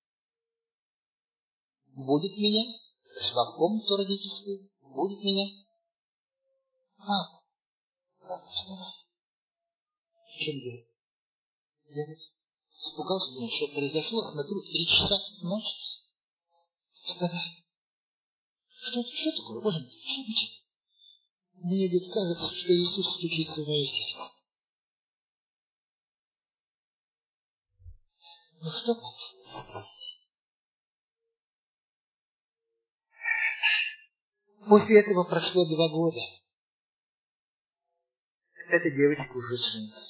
будет меня, пришла в комнату родительскую, будет меня. Папа, вставай. В чем дело? Я ведь испугался, думал, что произошло, смотрю, 3 часа ночи. Вставай. Что такое, Оля? Что будет? Мне, говорит, кажется, что Иисус стучится в мое сердце. Ну что, папа? После этого прошло 2 года. Эта девочка уже женится.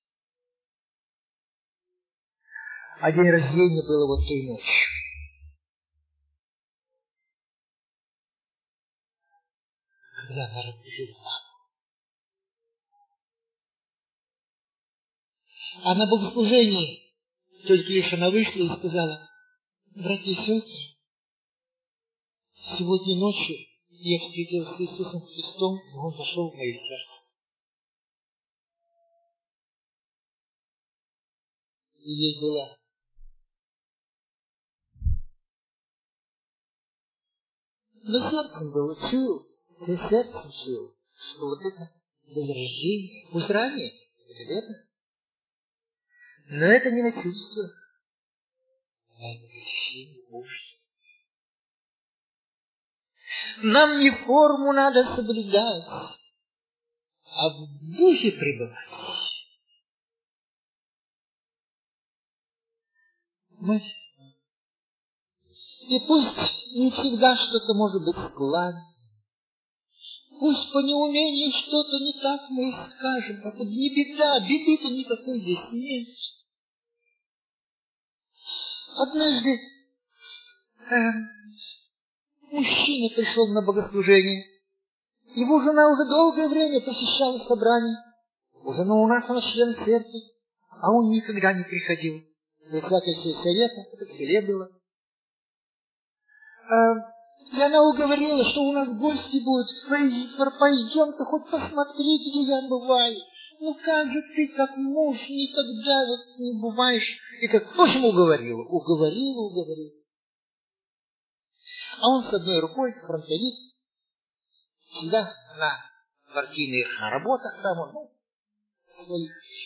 А день рождения было вот той ночью. Когда она разбудила маму. А на богослужении тетя лишь она вышла и сказала, братья и сестры, сегодня ночью я встретилась с Иисусом Христом, и Он вошел в мое сердце. И ей было но сердцем было, сердцем чуял, что вот это возрождение, пусть ранее, это верно, но это не на чувствах, а это посещение Божье. Нам не форму надо соблюдать, а в духе пребывать. И пусть не всегда что-то может быть складно, пусть по неумению что-то не так мы и скажем, а тут не беда, беды-то никакой здесь нет. Однажды мужчина пришел на богослужение. Его жена уже долгое время посещала собрания. У жены у нас она член церкви, а он никогда не приходил. Председатель сельсовета, это в селе было. И она уговорила, что у нас гости будут. Пойдем-то хоть посмотри, где я бываю. Ну как же ты, как муж, никогда вот не бываешь. И так, в общем, уговорила. А он с одной рукой, фронтовик, всегда на партийных работах там он, своих.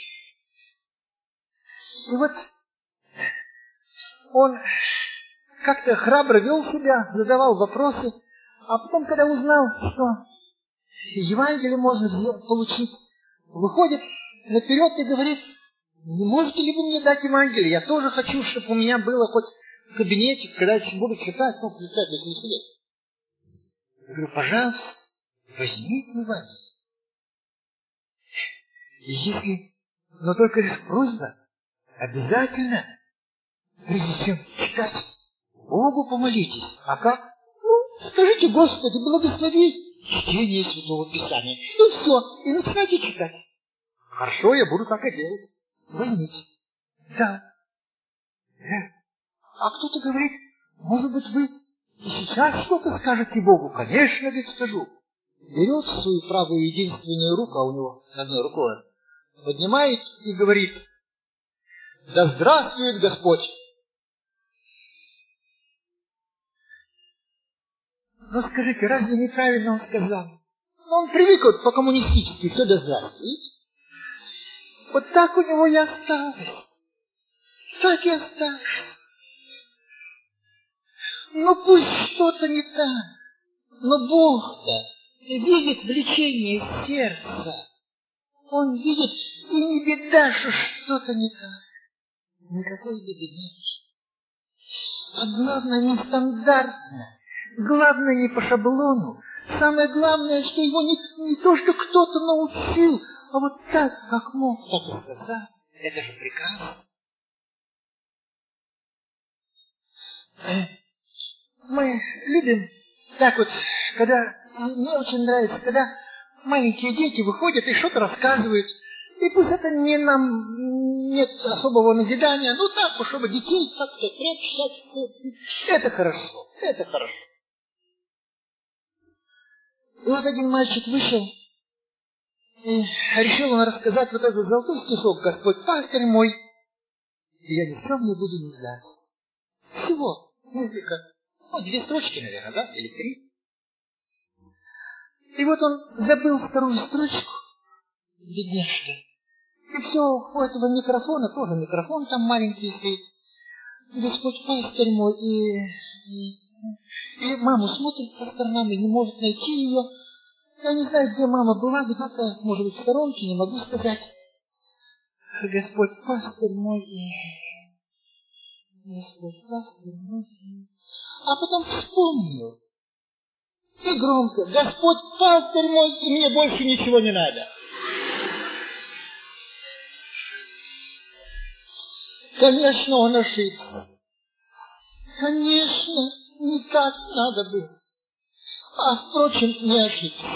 И вот он как-то храбро вел себя, задавал вопросы, а потом, когда узнал, что Евангелие можно получить, выходит наперед и говорит: не можете ли вы мне дать Евангелие? Я тоже хочу, чтобы у меня было хоть в кабинете, когда я буду читать, представьте, если себе. Я говорю: пожалуйста, возьмите Евангелие. И если, но только лишь просьба, обязательно, прежде чем читать, Богу помолитесь. А как? Скажите: Господи, благослови чтение Святого Писания. И все, и начинайте читать. Хорошо, я буду так и делать. Возьмите. Да. А кто-то говорит: может быть, вы и сейчас что-то скажете Богу? Конечно, говорит, скажу. Берет свою правую единственную руку, а у него с одной рукой, поднимает и говорит: да здравствует Господь. Ну скажите, разве неправильно он сказал? Он привык вот по-коммунистически, все да здравствует. Вот так у него и осталось. Так и осталось. Ну пусть что-то не так, но Бог-то видит влечение сердца. Он видит, и не беда, что что-то не так. Никакой беды нет. А главное, нестандартно. Главное, не по шаблону. Самое главное, что его не то, что кто-то научил, а вот так, как мог, так и сказал. Это же прекрасно. Мы любим так вот, когда, мне очень нравится, когда маленькие дети выходят и что-то рассказывают. И пусть это не нам, нет особого назидания, ну так, чтобы детей как-то приобщать. Это хорошо, это хорошо. И вот один мальчик вышел, и решил он рассказать вот этот золотой стишок: Господь пастырь мой, и я ни в чем не буду нуждаться. Всего несколько, 2 строчки, наверное, да, или 3. И вот он забыл вторую строчку, бедняжка. И все, у этого микрофона, тоже микрофон там маленький стоит. Господь пастырь мой, и маму смотрит по сторонам и не может найти ее. Я не знаю, где мама была, где-то, может быть, в сторонке, не могу сказать. Господь пастырь мой, Господь пастырь мой. А потом вспомнил. И громко: Господь пастырь мой, и мне больше ничего не надо. Конечно, он ошибся. Конечно, не так надо было. А, впрочем, не ошибся.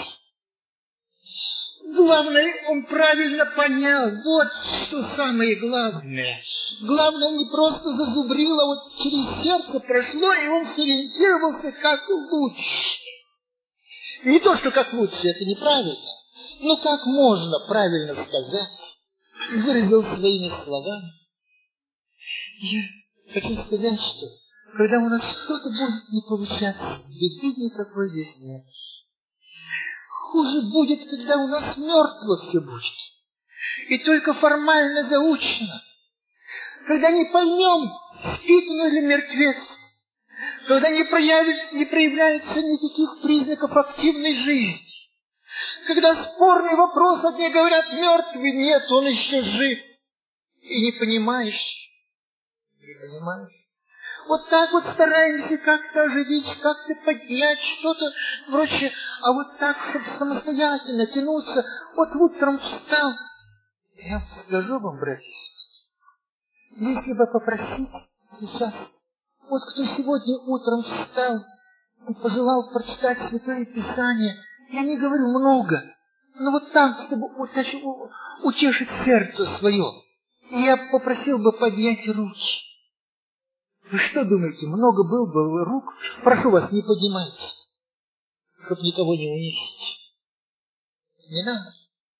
Главное, он правильно понял. Вот что самое главное. Главное, не просто зазубрило, вот через сердце прошло, и он сориентировался как лучше. Не то, что как лучше, это неправильно. Но как можно правильно сказать, выразил своими словами. Я хочу сказать, что когда у нас что-то будет не получаться, беды никакой здесь нет. Хуже будет, когда у нас мертво все будет. И только формально заучено. Когда не поймем, спит он или мертвец. Когда не проявляется никаких признаков активной жизни. Когда спорный вопрос, одни говорят: мертвый, нет, он еще жив. И не понимаешь, Не понимаешь? Вот так вот стараемся как-то оживить, как-то поднять что-то вроде, а вот так, чтобы самостоятельно тянуться. Вот утром встал. Я скажу вам, братья и сестры, если бы попросить сейчас, вот кто сегодня утром встал и пожелал прочитать Святое Писание, я не говорю много, но вот так, чтобы утешить сердце свое, и я попросил бы поднять руки. Вы что думаете, много было бы рук? Прошу вас, не поднимайте, чтобы никого не унести. Не надо.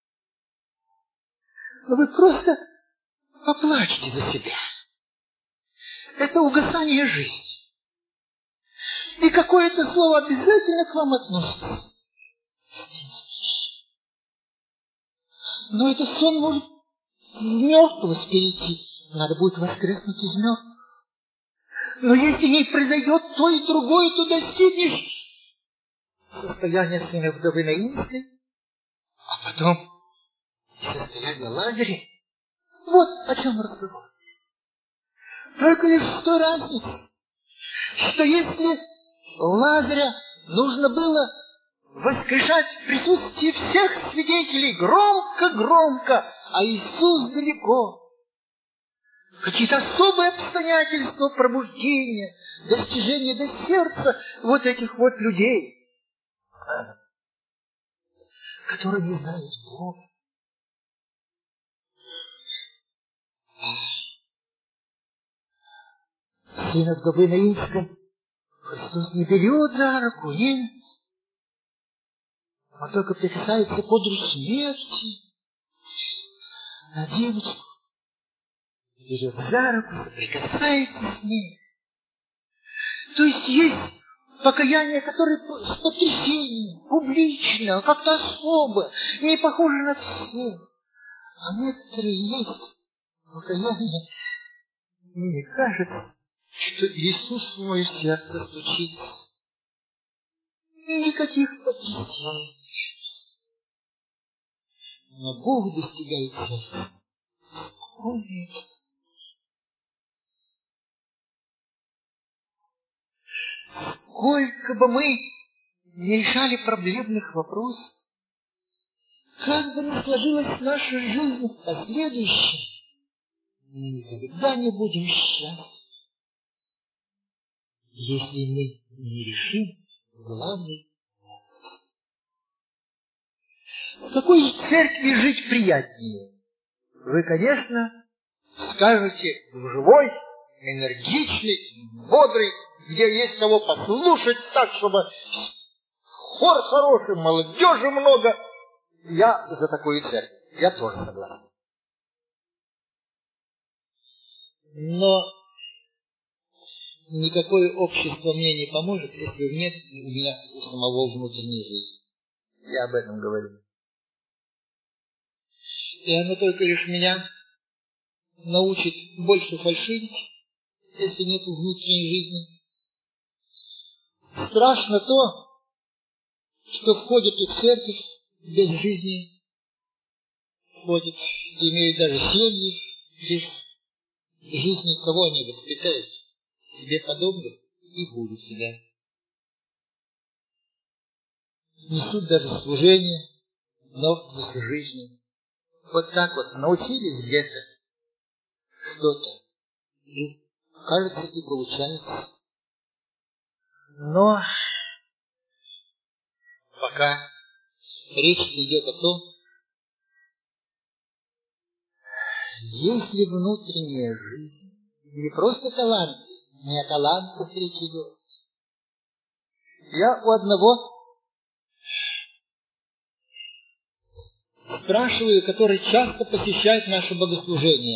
Но вы просто поплачьте за себя. Это угасание жизни. И какое-то слово обязательно к вам относится. Но этот сон может в мертвость перейти. Надо будет воскреснуть из мертвых. Но если не произойдет то и другое, то достигнешь состояния сына вдовы Наинской, а потом состояние Лазаря. Вот о чем разговор. Только лишь что разница, что если Лазаря нужно было воскрешать в присутствии всех свидетелей громко-громко, а Иисус далеко. Какие-то особые обстоятельства пробуждения, достижения до сердца вот этих вот людей, которые не знают Бога. Сына вдовы Наинской Христос не берет за руку, нет. Он только прикасается под руку смерти на девочку. Берет за руку, соприкасается с ней. То есть покаяние, которое с потрясением, публично, как-то особо, не похоже на всех. А некоторые есть покаяние. Мне кажется, что Иисус в мое сердце стучится. Никаких потрясений. Но Бог достигает сердца. Спокойно. Сколько бы мы не решали проблемных вопросов, как бы ни сложилась наша жизнь в последующем, мы никогда не будем счастливы, если мы не решим главный вопрос. В какой церкви жить приятнее? Вы, конечно, скажете, в живой, энергичный, бодрый, где есть кого послушать так, чтобы хор хороший, молодежи много. Я за такую церковь. Я тоже согласен. Но никакое общество мне не поможет, если нет у меня у самого внутренней жизни. Я об этом говорю. И оно только лишь меня научит больше фальшивить, если нет внутренней жизни. Страшно то, что входит в церковь без жизни, входит, имеют даже семьи без жизни, кого они воспитают? Себе подобных и хуже себя. Несут даже служение, но без жизни. Вот так вот научились где-то что-то, и кажется, и получается. Но пока речь идет о том, есть ли внутренняя жизнь, не просто таланты, не о талантах речь идет. Я у одного спрашиваю, который часто посещает наше богослужение.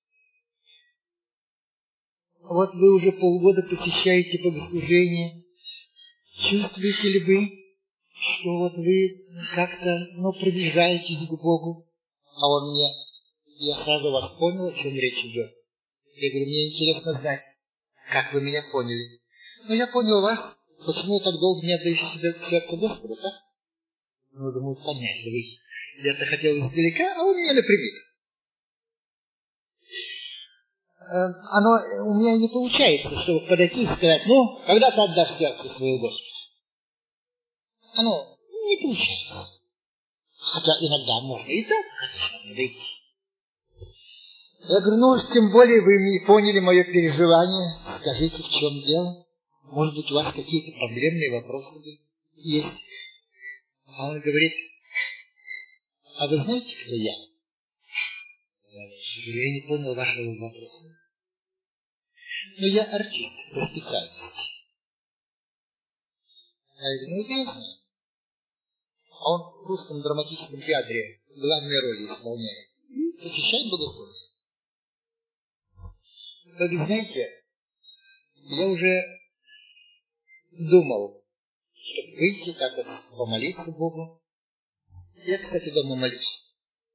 Вот вы уже полгода посещаете богослужение. Чувствуете ли вы, что вот вы как-то, приближаетесь к Богу? А он мне, я сразу вас понял, о чем речь идет. Я говорю, мне интересно знать, как вы меня поняли. Но я понял вас, почему я так долго не отдаю себя в сердце Господа, так? Думаю, понятливый. Я-то хотел издалека, а он мне напрямик. у меня не получается, чтобы подойти и сказать, ну, когда ты отдашь сердце свое Господу? Оно не получается. Хотя иногда можно и так, конечно, подойти. Я говорю, ну, тем более вы не поняли мое переживание. Скажите, в чем дело? Может быть, у вас какие-то проблемные вопросы есть? А он говорит, а вы знаете, кто я? Я не понял вашего вопроса. Ну, я артист по специальности. Я говорю, ну, это я знаю. А он в русском драматическом театре главные роли исполняет. Посещает богослужение. Вы знаете, я уже думал, чтобы выйти, как-то помолиться Богу. Я, кстати, дома молюсь.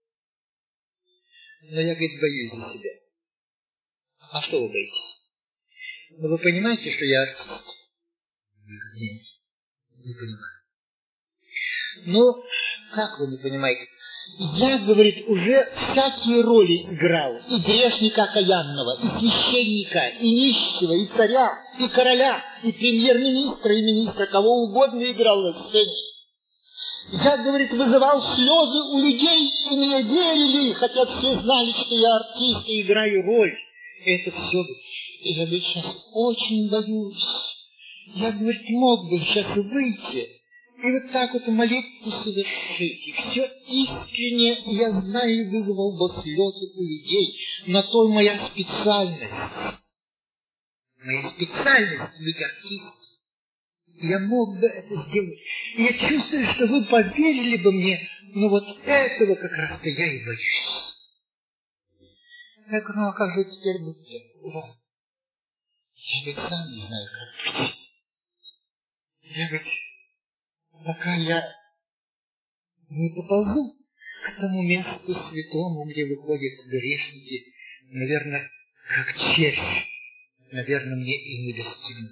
Но я, говорит, боюсь за себя. А что вы боитесь? Ну, вы понимаете, что я артист? Нет, не понимаю. Ну, как вы не понимаете? Я, говорит, уже всякие роли играл. И грешника окаянного, и священника, и нищего, и царя, и короля, и премьер-министра, и министра, кого угодно играл на сцене. Я, говорит, вызывал слезы у людей, и мне верили, хотя все знали, что я артист и играю роль. Это все. Я, говорит, сейчас очень боюсь. Я, говорит, мог бы сейчас выйти и вот так вот молитву совершить. И все искренне, я знаю, вызвал бы слезы у людей. На то моя специальность. Моя специальность быть артистом. Я мог бы это сделать. И я чувствую, что вы поверили бы мне, но вот этого как раз-то я и боюсь. Я говорю, ну а как же теперь быть-то? Я, говорит, сам не знаю, как быть. Я, говорит, пока я не поползу к тому месту святому, где выходят грешники, наверное, как червь, наверное, мне и не достигнуть.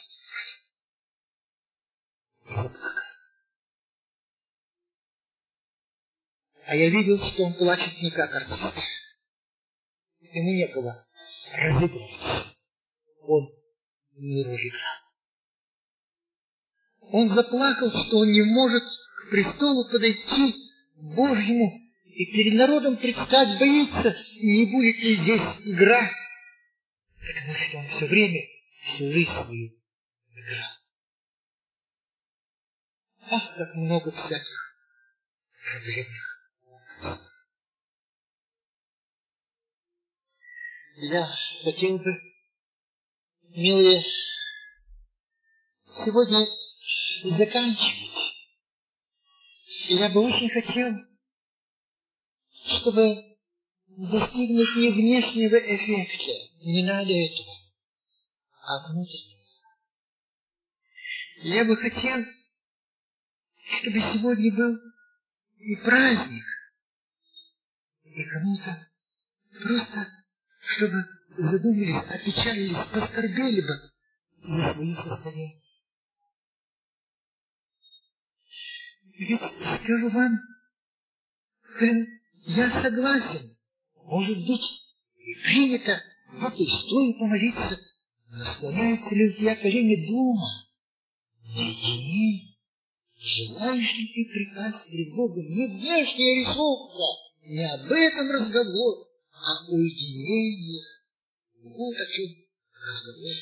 Вот как. А я видел, что он плачет не как артист. Ему некого разыгрывать. Он не роль играл. Он заплакал, что он не может к престолу подойти Божьему и перед народом предстать, боится, не будет ли здесь игра, потому что он все время, всю жизнь свою играл. Ах, как много всяких проблемных вопросов. Я хотел бы, милые, сегодня заканчивать. И я бы очень хотел, чтобы достигнуть не внешнего эффекта, не надо этого, а внутреннего. Я бы хотел, чтобы сегодня был и праздник, и кому-то просто, чтобы задумались, опечалились, поскорбели бы за свое состояние. Ведь, скажу вам, я согласен, может быть, и принято где-то и стоит помолиться, но склоняется ли у тебя колени дома, наедине, желаешь ли ты припасть пред Богом? Не внешняя рисовка, не об этом разговор, а уединение. Вот о чем разговор.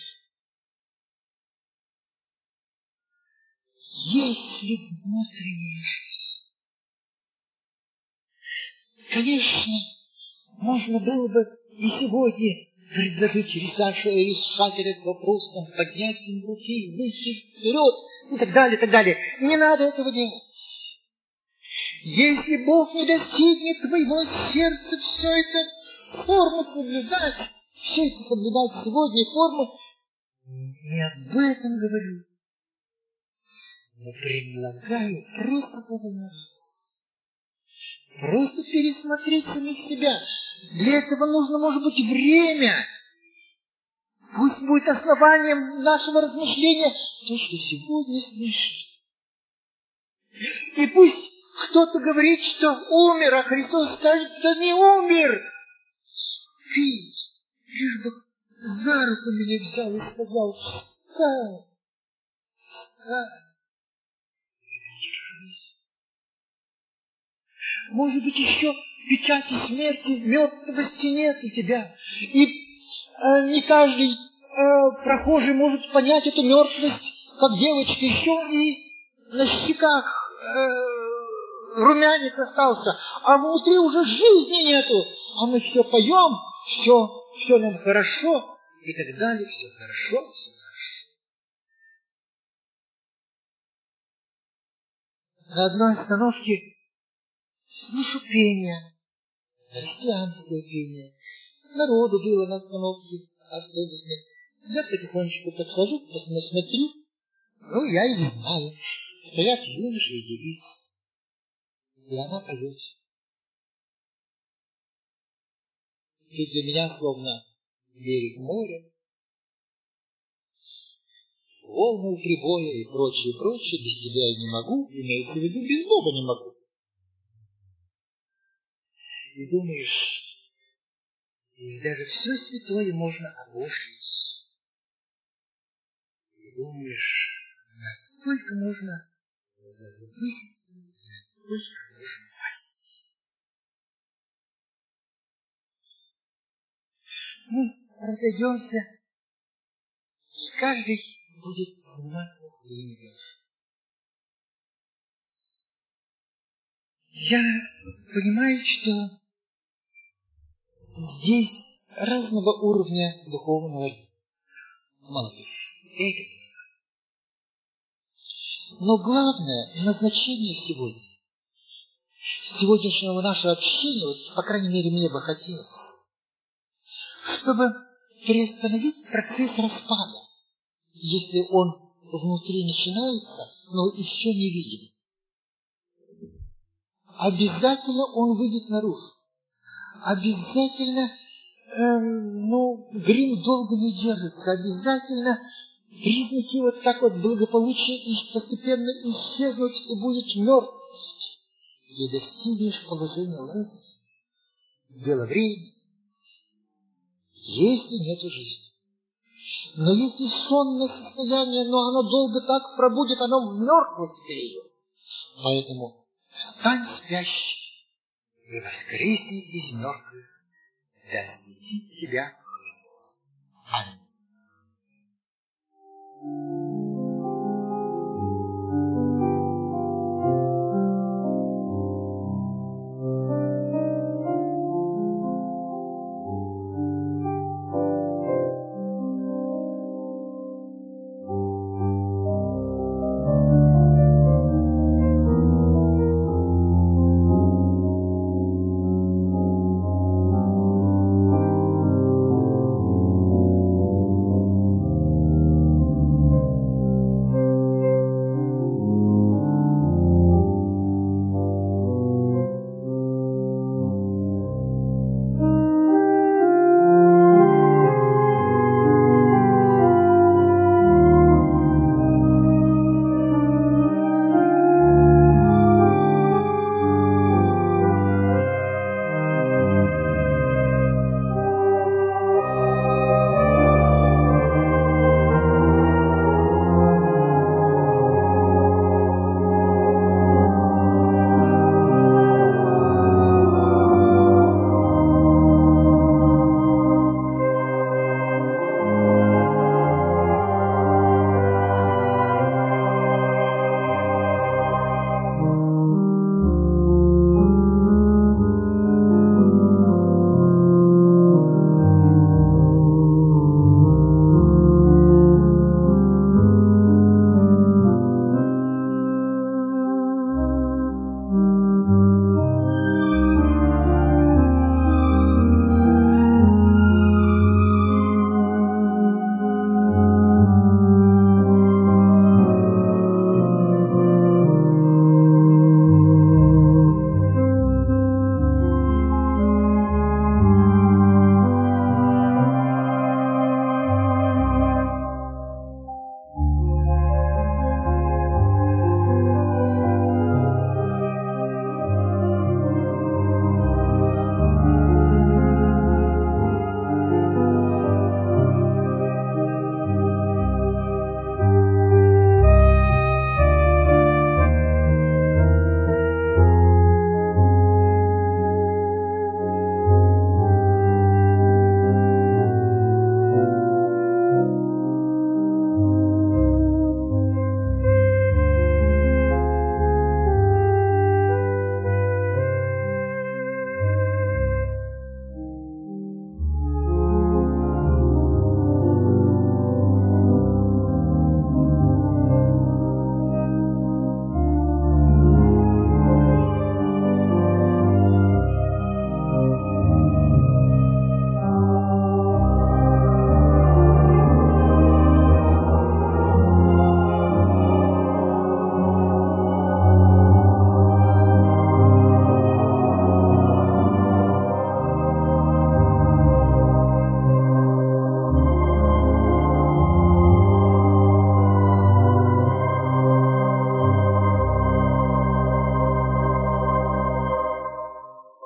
Есть ли внутренняя жизнь? Конечно, можно было бы и сегодня предложить решать этот вопрос, там, поднять им руки, выйти вперед и так далее, и так далее. Не надо этого делать. Если Бог не достигнет твоего сердца, все это форму соблюдать, все это соблюдать сегодня форму, не об этом говорю, но предлагаю просто поволноваться, просто пересмотреть самих себя. Для этого нужно, может быть, время. Пусть будет основанием нашего размышления то, что сегодня слышим. И пусть кто-то говорит, что умер, а Христос скажет, да не умер. Спит. лишь бы за руку меня взял и сказал: встань, встань, держись. Может быть, еще печати смерти, мертвости нет у тебя. И не каждый прохожий может понять эту мертвость, как девочка, еще и на щеках румянец остался, а внутри уже жизни нету. А мы все поем, все нам хорошо, и так далее, все хорошо, все хорошо. На одной остановке слышу пение, христианское пение. Народу было на остановке автобусной. Я потихонечку подхожу, посмотрю. Ну, я и знаю. Стоят юноши и девицы. И она поет. Тут для меня словно берег моря, волны прибоя и прочее, прочее. Без тебя я не могу, имеется в виду, без Бога не могу. И думаешь, и даже все святое можно обошлить. И думаешь, насколько можно возвыситься, насколько можно пасть. Мы разойдемся, и каждый будет заниматься своими делами. Я понимаю, что здесь разного уровня духовного молодежь. Но главное назначение сегодняшнего нашего общения, вот, по крайней мере, мне бы хотелось, чтобы приостановить процесс распада, если он внутри начинается, но еще не видим. Обязательно он выйдет наружу. Обязательно, грим долго не держится. Обязательно признаки вот так вот благополучия постепенно исчезнут, и будет мертвость. И достигнешь положения Лазаря. Дело времени. Если нету жизни. Но если сонное состояние, но оно долго так пробудет, оно в мертвость перейдет. Поэтому встань, спящий, и воскресни из мертвых, да осветит тебя Христос. Аминь.